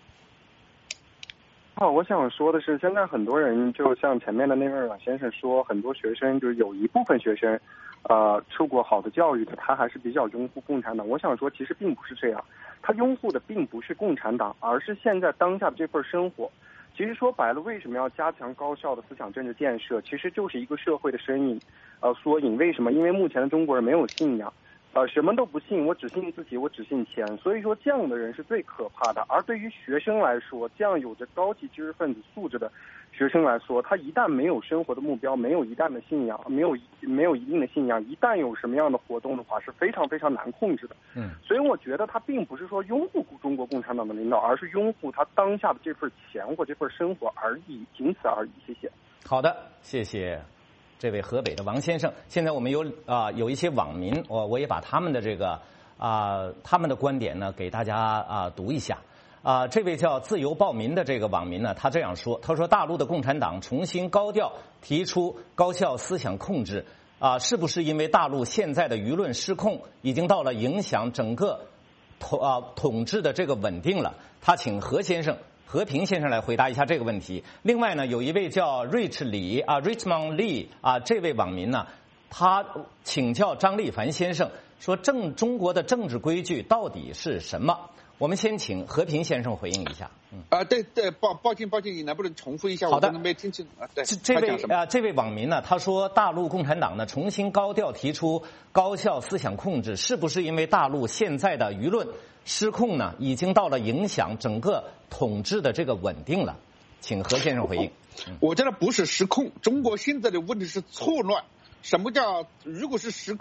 哦，我想说的是，现在很多人就像前面的那位阮先生说，很多学生就是有一部分学生，呃，受过好的教育的，他还是比较拥护共产党。我想说，其实并不是这样，他拥护的并不是共产党，而是现在当下的这份生活。其实说白了，为什么要加强高效的思想政治建设？其实就是一个社会的身影，呃，缩影。为什么？因为目前的中国人没有信仰。呃，什么都不信，我只信自己，我只信钱，所以说这样的人是最可怕的。而对于学生来说，这样有着高级知识分子素质的学生来说，他一旦没有生活的目标，没有一旦的信仰，没有没有一定的信仰，一旦有什么样的活动的话，是非常非常难控制的。嗯，所以我觉得他并不是说拥护中国共产党的领导，而是拥护他当下的这份钱或这份生活而已，仅此而已。谢谢。 好的，谢谢。这位河北的王先生，现在我们有啊、呃、有一些网民，我我也把他们的这个啊、呃、他们的观点呢给大家啊、呃、读一下啊、呃。这位叫自由暴民的这个网民呢，他这样说，他说大陆的共产党重新高调提出高效思想控制啊、呃，是不是因为大陆现在的舆论失控，已经到了影响整个统啊统治的这个稳定了？他请何先生。和平先生来回答一下这个问题。另外呢，有一位叫 Rich 李啊 Richmond Lee 啊，这位网民呢，他请教张立凡先生说，政中国的政治规矩到底是什么？我们先请和平先生回应一下。 嗯啊，对对，抱抱歉抱歉，你能不能重复一下？ 好的， 我没听清啊。对， 这这位啊，这位网民呢，他说大陆共产党呢重新高调提出高效思想控制，是不是因为大陆现在的舆论失控呢，已经到了影响整个统治的这个稳定了？请何先生回应。 嗯、我觉得不是失控，中国现在的问题是错乱。什么叫如果是失控？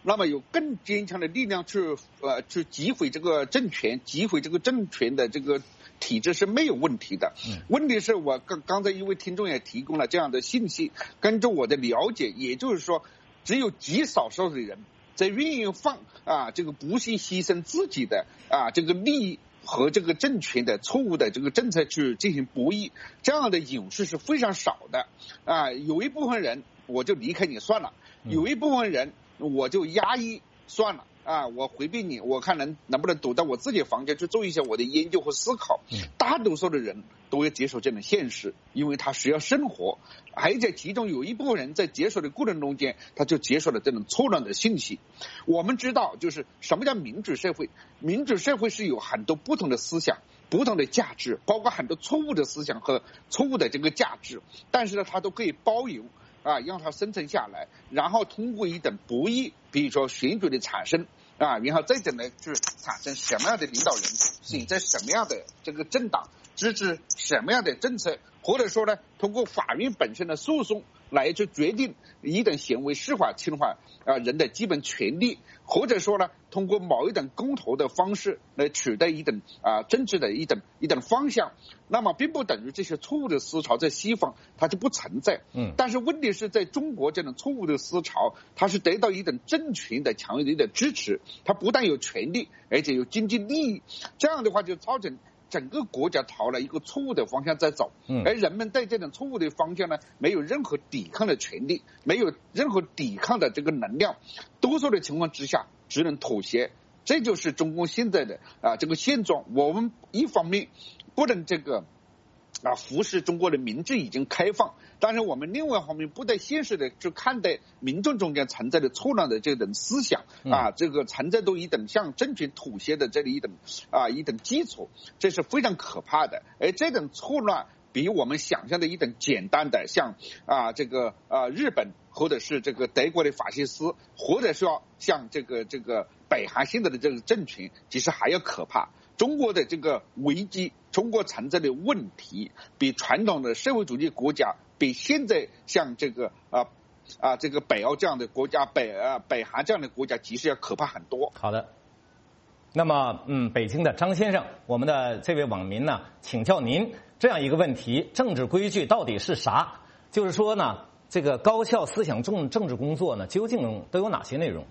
那么有更坚强的力量去呃去击毁这个政权，击毁这个政权的这个体制是没有问题的。嗯、问题是我刚刚才一位听众也提供了这样的信息，根据我的了解，也就是说，只有极少数的人在愿意放啊这个不惜牺牲自己的啊这个利益和这个政权的错误的这个政策去进行博弈，这样的勇士是非常少的啊。有一部分人我就离开你算了，有一部分人我就压抑算了啊，我回避你，我看能能不能躲到我自己房间去做一些我的研究和思考。大多数的人都要接受这种现实，因为他需要生活，而且其中有一部分人在接受的过程中间，他就接受了这种错乱的信息。我们知道，就是什么叫民主社会？民主社会是有很多不同的思想、不同的价值，包括很多错误的思想和错误的这个价值，但是呢，它都可以包容。啊，让它生存下来，然后通过一等博弈，比如说选举的产生啊，然后再等呢，去产生什么样的领导人，选择什么样的这个政党，支持什么样的政策，或者说呢，通过法院本身的诉讼来去决定一等行为是否侵犯啊人的基本权利，或者说呢，通过某一等公投的方式来取得一等啊政治的一等一等方向。那么并不等于这些错误的思潮在西方它就不存在，嗯，但是问题是在中国这种错误的思潮，它是得到一等政权的强烈的支持，它不但有权利，而且有经济利益，这样的话就造成整个国家朝了一个错误的方向在走，嗯，而人们对这种错误的方向呢，没有任何抵抗的权利，没有任何抵抗的这个能量，多数的情况之下只能妥协，这就是中共现在的啊这个现状。我们一方面不能这个啊忽视中国的民智已经开放，但是我们另外一方面不太现实的去看待民众中间存在的错乱的这种思想啊，这个存在都一等向政权妥协的这里一等啊一等基础，这是非常可怕的。而这种错乱比我们想象的一等简单的，像啊这个啊日本或者是这个德国的法西斯，或者说像这个这个北韩现在的这个政权，其实还要可怕。中国的这个危机，中国存在的问题，比传统的社会主义国家，比现在像这个啊啊这个北欧这样的国家，北啊北韩这样的国家，其实要可怕很多。 好的。那么，嗯，北京的张先生，我们的这位网民呢，请教您这样一个问题：政治规矩到底是啥？就是说呢，这个高校思想政政治工作呢，究竟都有哪些内容？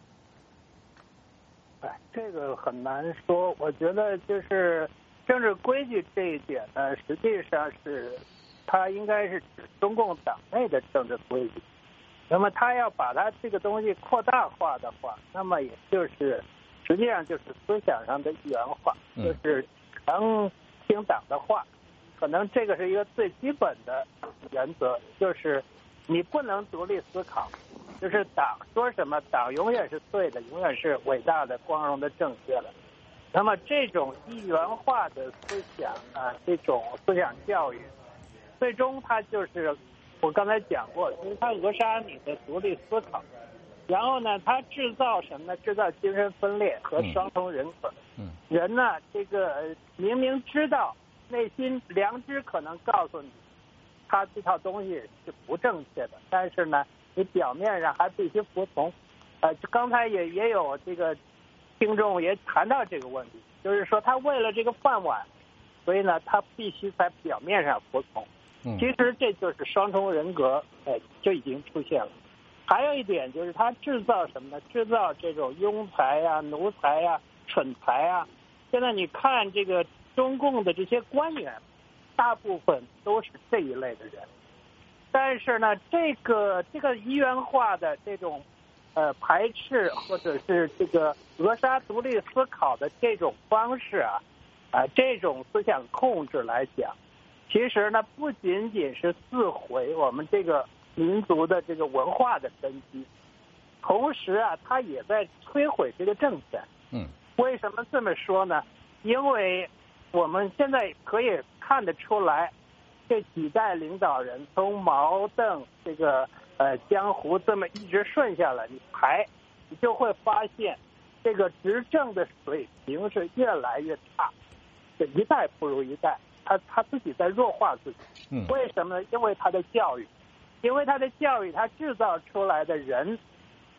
哎，这个很难说。我觉得就是政治规矩这一点呢，实际上是它应该是指中共党内的政治规矩。那么他要把它这个东西扩大化的话，那么也就是实际上就是思想上的一元化，就是能听党的话。可能这个是一个最基本的原则，就是你不能独立思考，就是党说什么，党永远是对的，永远是伟大的、光荣的、正确的。那么这种一元化的思想啊，这种思想教育，最终它就是我刚才讲过，就是它扼杀你的独立思考，然后呢，它制造什么呢？制造精神分裂和双重人格。嗯，人呢，这个明明知道。内心良知可能告诉你，他这套东西是不正确的，但是呢，你表面上还必须服从。呃，刚才也也有这个听众也谈到这个问题，就是说他为了这个饭碗，所以呢，他必须在表面上服从。其实这就是双重人格，呃，就已经出现了。还有一点就是他制造什么呢？制造这种庸才呀、奴才呀、蠢才啊。现在你看这个。中共的这些官员，大部分都是这一类的人，但是呢，这个这个一元化的这种呃排斥或者是这个扼杀独立思考的这种方式啊，啊、呃、这种思想控制来讲，其实呢不仅仅是自毁我们这个民族的这个文化的根基，同时啊，它也在摧毁这个政权。嗯，为什么这么说呢？因为我们现在可以看得出来，这几代领导人从毛邓这个呃江湖这么一直顺下来，你排，你就会发现这个执政的水平是越来越差，这一代不如一代，他他自己在弱化自己。嗯，为什么呢？因为他的教育，因为他的教育，他制造出来的人，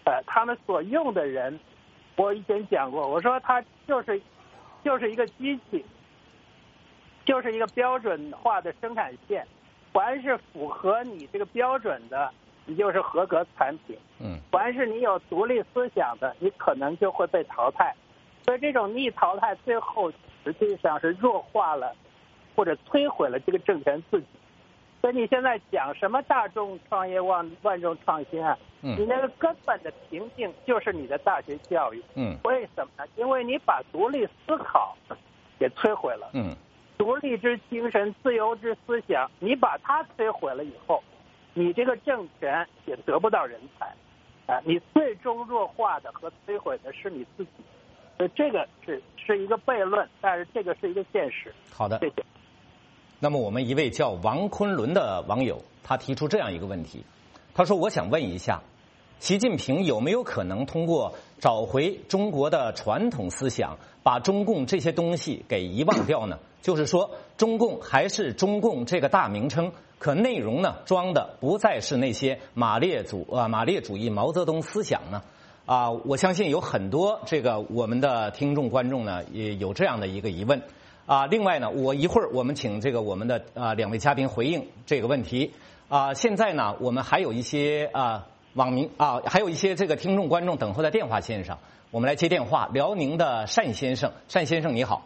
呃，他们所用的人，我以前讲过，我说他就是就是一个机器，就是一个标准化的生产线，凡是符合你这个标准的，你就是合格产品。嗯，凡是你有独立思想的，你可能就会被淘汰。所以这种逆淘汰最后实际上是弱化了或者摧毁了这个政权自己。所以你现在讲什么大众创业万万众创新啊，嗯，你那个根本的瓶颈就是你的大学教育。嗯，为什么呢？因为你把独立思考给摧毁了。嗯，独立之精神、自由之思想，你把它摧毁了以后，你这个政权也得不到人才。啊，你最终弱化的和摧毁的是你自己。所以这个是是一个悖论，但是这个是一个现实。 好的， 谢谢。 那么我们一位叫王昆仑的网友，他提出这样一个问题，他说：“我想问一下，习近平有没有可能通过找回中国的传统思想，把中共这些东西给遗忘掉呢？就是说，中共还是中共这个大名称，可内容呢装的不再是那些马列主啊马列主义毛泽东思想呢？”啊，我相信有很多这个我们的听众观众呢也有这样的一个疑问啊。另外呢，我一会儿我们请这个我们的啊两位嘉宾回应这个问题啊。现在呢，我们还有一些啊网民啊，还有一些这个听众观众等候在电话线上，我们来接电话。辽宁的单先生，单先生你好。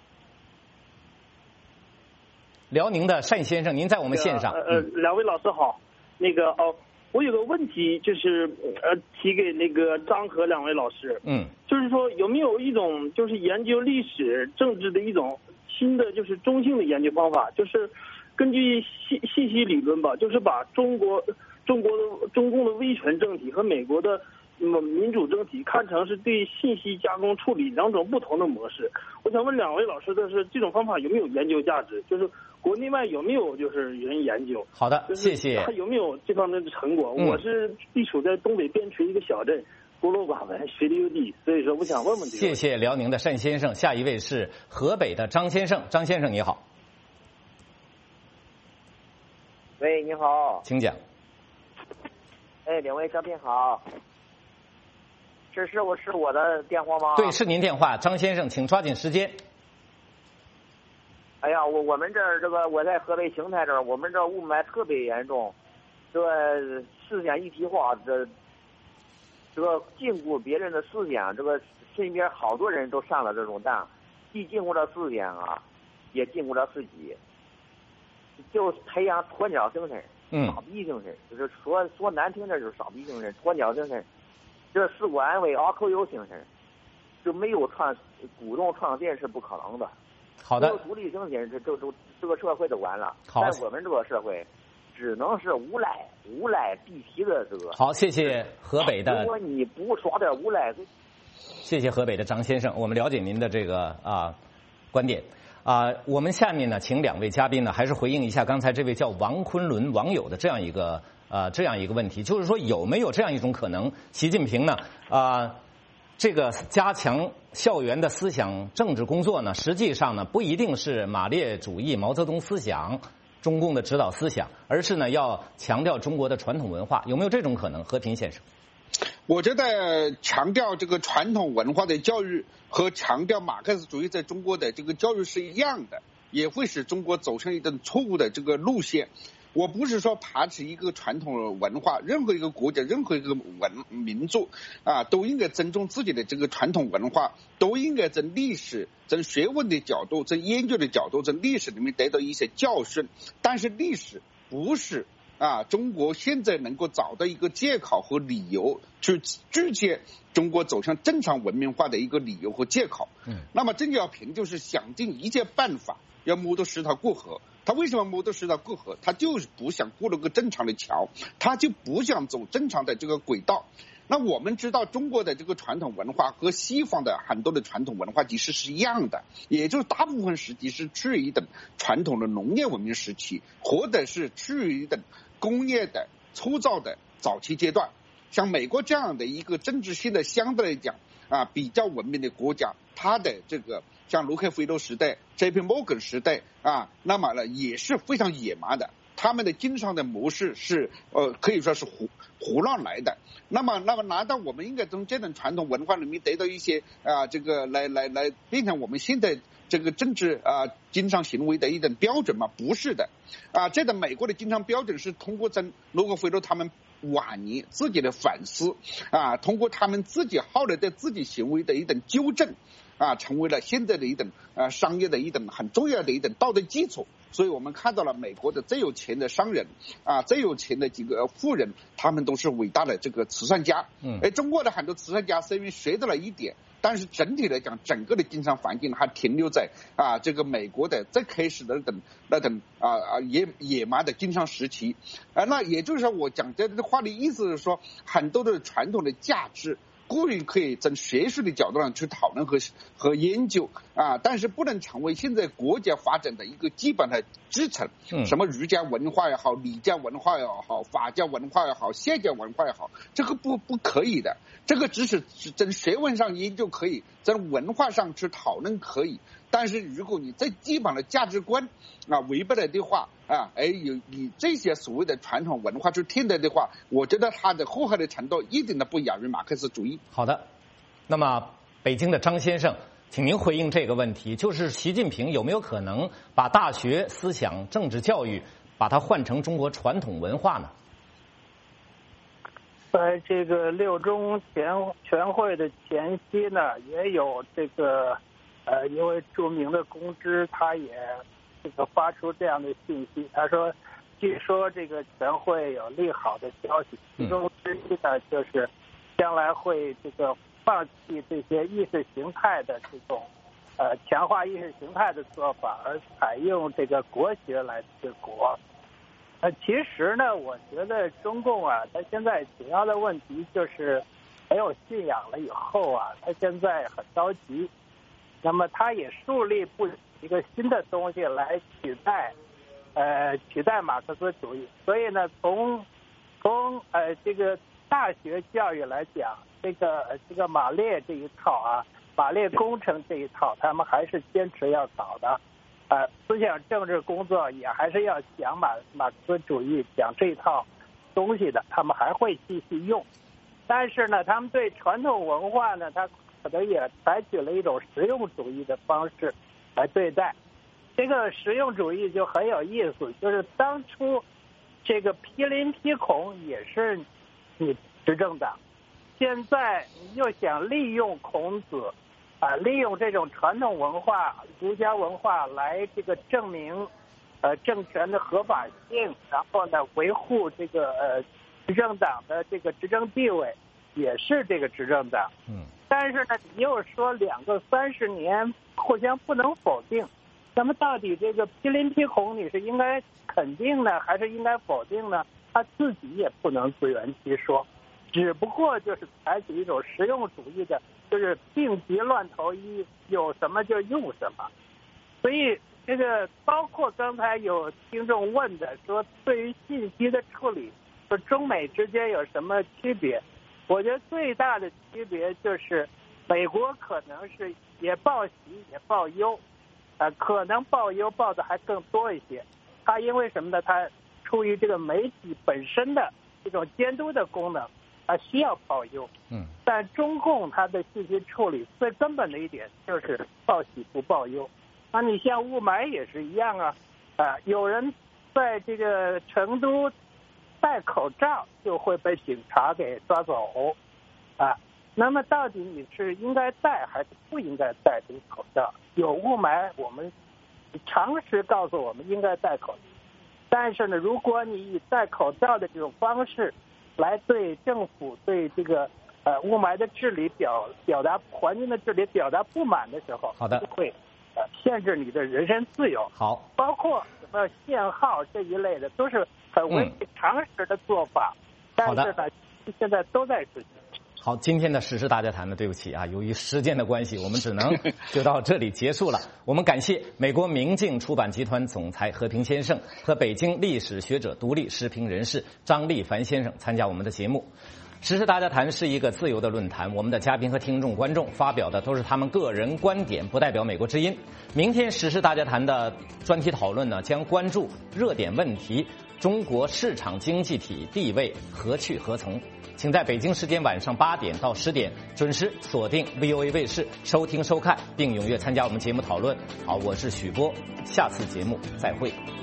辽宁的单先生，您在我们线上。 呃，两位老师好。那个哦。我有个问题，就是呃，提给那个张和两位老师，嗯，就是说有没有一种就是研究历史政治的一种新的就是中性的研究方法，就是根据信信息理论吧，就是把中国中国的中共的威权政体和美国的民主政体看成是对信息加工处理两种不同的模式。我想问两位老师的是，这种方法有没有研究价值？就是国内外有没有就是人研究？ 好的，谢谢。 他有没有这方面的成果？嗯、我是地处在东北边陲一个小镇，孤陋寡闻，学的有地，所以说我想问问这个。 谢谢辽宁的单先生，下一位是河北的张先生，张先生你好。 喂，你好。 请讲。 哎，两位嘉宾好。这是我是我的电话吗？ 对，是您电话，张先生，请抓紧时间。 哎呀，我我们这儿这个我在河北邢台这儿，我们这雾霾特别严重，这个思想一体化，这这个禁锢别人的思想，这个身边好多人都上了这种当，既禁锢了思想啊，也禁锢了自己，就培养鸵鸟精神、傻逼精神，就是说说难听点就是傻逼精神、鸵鸟精神。这自我安慰、拗口有精神，就没有创鼓动创新是不可能的。 好的。 没有独立精神，这这这这个社会就完了。好。在我们这个社会，只能是无赖、无赖必提的这个。 好，谢谢河北的。 如果你不耍点无赖， 谢谢河北的张先生，我们了解您的这个啊观点啊。我们下面呢，请两位嘉宾呢，还是回应一下刚才这位叫王昆仑网友的这样一个。呃，这样一个问题，就是说有没有这样一种可能，习近平呢，啊、呃，这个加强校园的思想政治工作呢，实际上呢，不一定是马列主义、毛泽东思想、中共的指导思想，而是呢要强调中国的传统文化，有没有这种可能？和平先生， 我觉得强调这个传统文化的教育和强调马克思主义在中国的这个教育是一样的，也会使中国走上一种错误的这个路线。我不是说排斥一个传统文化，任何一个国家、任何一个文民族啊，都应该尊重自己的这个传统文化，都应该从历史、从学问的角度、从研究的角度、从历史里面得到一些教训。但是历史不是啊，中国现在能够找到一个借口和理由去拒绝中国走向正常文明化的一个理由和借口。嗯，那么邓小平就是想尽一切办法要摸着石头过河。他为什么摸着石头过河？他就是不想过了个正常的桥，他就不想走正常的这个轨道。那我们知道中国的这个传统文化和西方的很多的传统文化其实是一样的，也就是大部分时期是处于一等传统的农业文明时期，或者是处于一等工业的粗糙的早期阶段。像美国这样的一个政治性的相对来讲啊比较文明的国家，它的这个像洛克菲勒时代、J P Morgan 时代啊，那么呢也是非常野蛮的。 他们的经商的模式是呃可以说是胡胡乱来的。那么那么难道我们应该从这种传统文化里面得到一些啊这个来来来变成我们现在这个政治啊经商行为的一种标准吗？不是的，啊，这个美国的经商标准是通过在洛克菲勒他们晚年自己的反思啊，通过他们自己后来对自己行为的一种纠正啊，成为了现在的一种啊商业的一种很重要的一种道德基础。所以我们看到了美国的最有钱的商人啊，最有钱的几个富人，他们都是伟大的这个慈善家。嗯，而中国的很多慈善家虽然学到了一点，但是整体来讲，整个的经商环境还停留在啊这个美国的最开始的那等那等啊啊野野蛮的经商时期。啊，那也就是说，我讲这个话的意思是说，很多的传统的价值固然可以从学术的角度上去讨论和和研究啊，但是不能成为现在国家发展的一个基本的支撑。嗯，什么儒家文化也好，礼家文化也好，法家文化也好，谢家文化也好，这个不不可以的。这个只是从学问上研究可以，在文化上去讨论可以，但是如果你最基本的价值观啊违背了的话啊，哎有你这些所谓的传统文化去听的的话，我觉得它的祸害的程度一点都不亚于马克思主义。 好的，那么北京的张先生，请您回应这个问题，就是习近平有没有可能把大学思想政治教育把它换成中国传统文化呢？ 在这个六中全全会的前夕呢，也有这个呃一位著名的公知，他也这个发出这样的信息。他说，据说这个全会有利好的消息，其中之一呢就是将来会这个放弃这些意识形态的这种呃强化意识形态的做法，而采用这个国学来治国。呃，其实呢，我觉得中共啊，它现在主要的问题就是没有信仰了以后啊，它现在很着急。那么，它也树立不一个新的东西来取代，呃，取代马克思主义。所以呢，从从呃这个大学教育来讲，这个这个马列这一套啊，马列工程这一套，他们还是坚持要搞的。呃，思想政治工作也还是要讲马马克思主义，讲这一套东西的，他们还会继续用。但是呢，他们对传统文化呢，他可能也采取了一种实用主义的方式来对待。这个实用主义就很有意思，就是当初这个批林批孔也是你执政党，现在你又想利用孔子。啊，利用这种传统文化、儒家文化来这个证明，呃，政权的合法性，然后呢，维护这个呃执政党的这个执政地位，也是这个执政党。嗯。但是呢，你又说两个三十年互相不能否定，那么到底这个批林批孔你是应该肯定呢，还是应该否定呢？他自己也不能自圆其说，只不过就是采取一种实用主义的。就是病急乱投医，有什么就用什么。所以这个包括刚才有听众问的说，对于信息的处理，说中美之间有什么区别？我觉得最大的区别就是美国可能是也报喜也报忧，呃，可能报忧报的还更多一些。它因为什么呢？它出于这个媒体本身的这种监督的功能。它需要报忧，嗯，但中共它的信息处理最根本的一点就是报喜不报忧。那你像雾霾也是一样啊，啊，有人在这个成都戴口罩就会被警察给抓走，啊，那么到底你是应该戴还是不应该戴这个口罩？有雾霾，我们常识告诉我们应该戴口罩，但是呢，如果你以戴口罩的这种方式来对政府对这个呃雾霾的治理表表达环境的治理表达不满的时候， 好的， 会呃限制你的人身自由。 好， 包括什么限号这一类的，都是很违背常识的做法。嗯、但是呢，现在都在执行。 好，今天的时事大家谈的，对不起啊，由于时间的关系，我们只能就到这里结束了。我们感谢美国明镜出版集团总裁何平先生和北京历史学者、独立时评人士张立凡先生参加我们的节目。时事大家谈是一个自由的论坛，我们的嘉宾和听众、观众发表的都是他们个人观点，不代表美国之音。明天时事大家谈的专题讨论呢，将关注热点问题。 中国市场经济体地位何去何从？请在北京时间晚上八点到十点准时锁定 V O A 卫视收听收看，并踊跃参加我们节目讨论。好，我是许波，下次节目再会。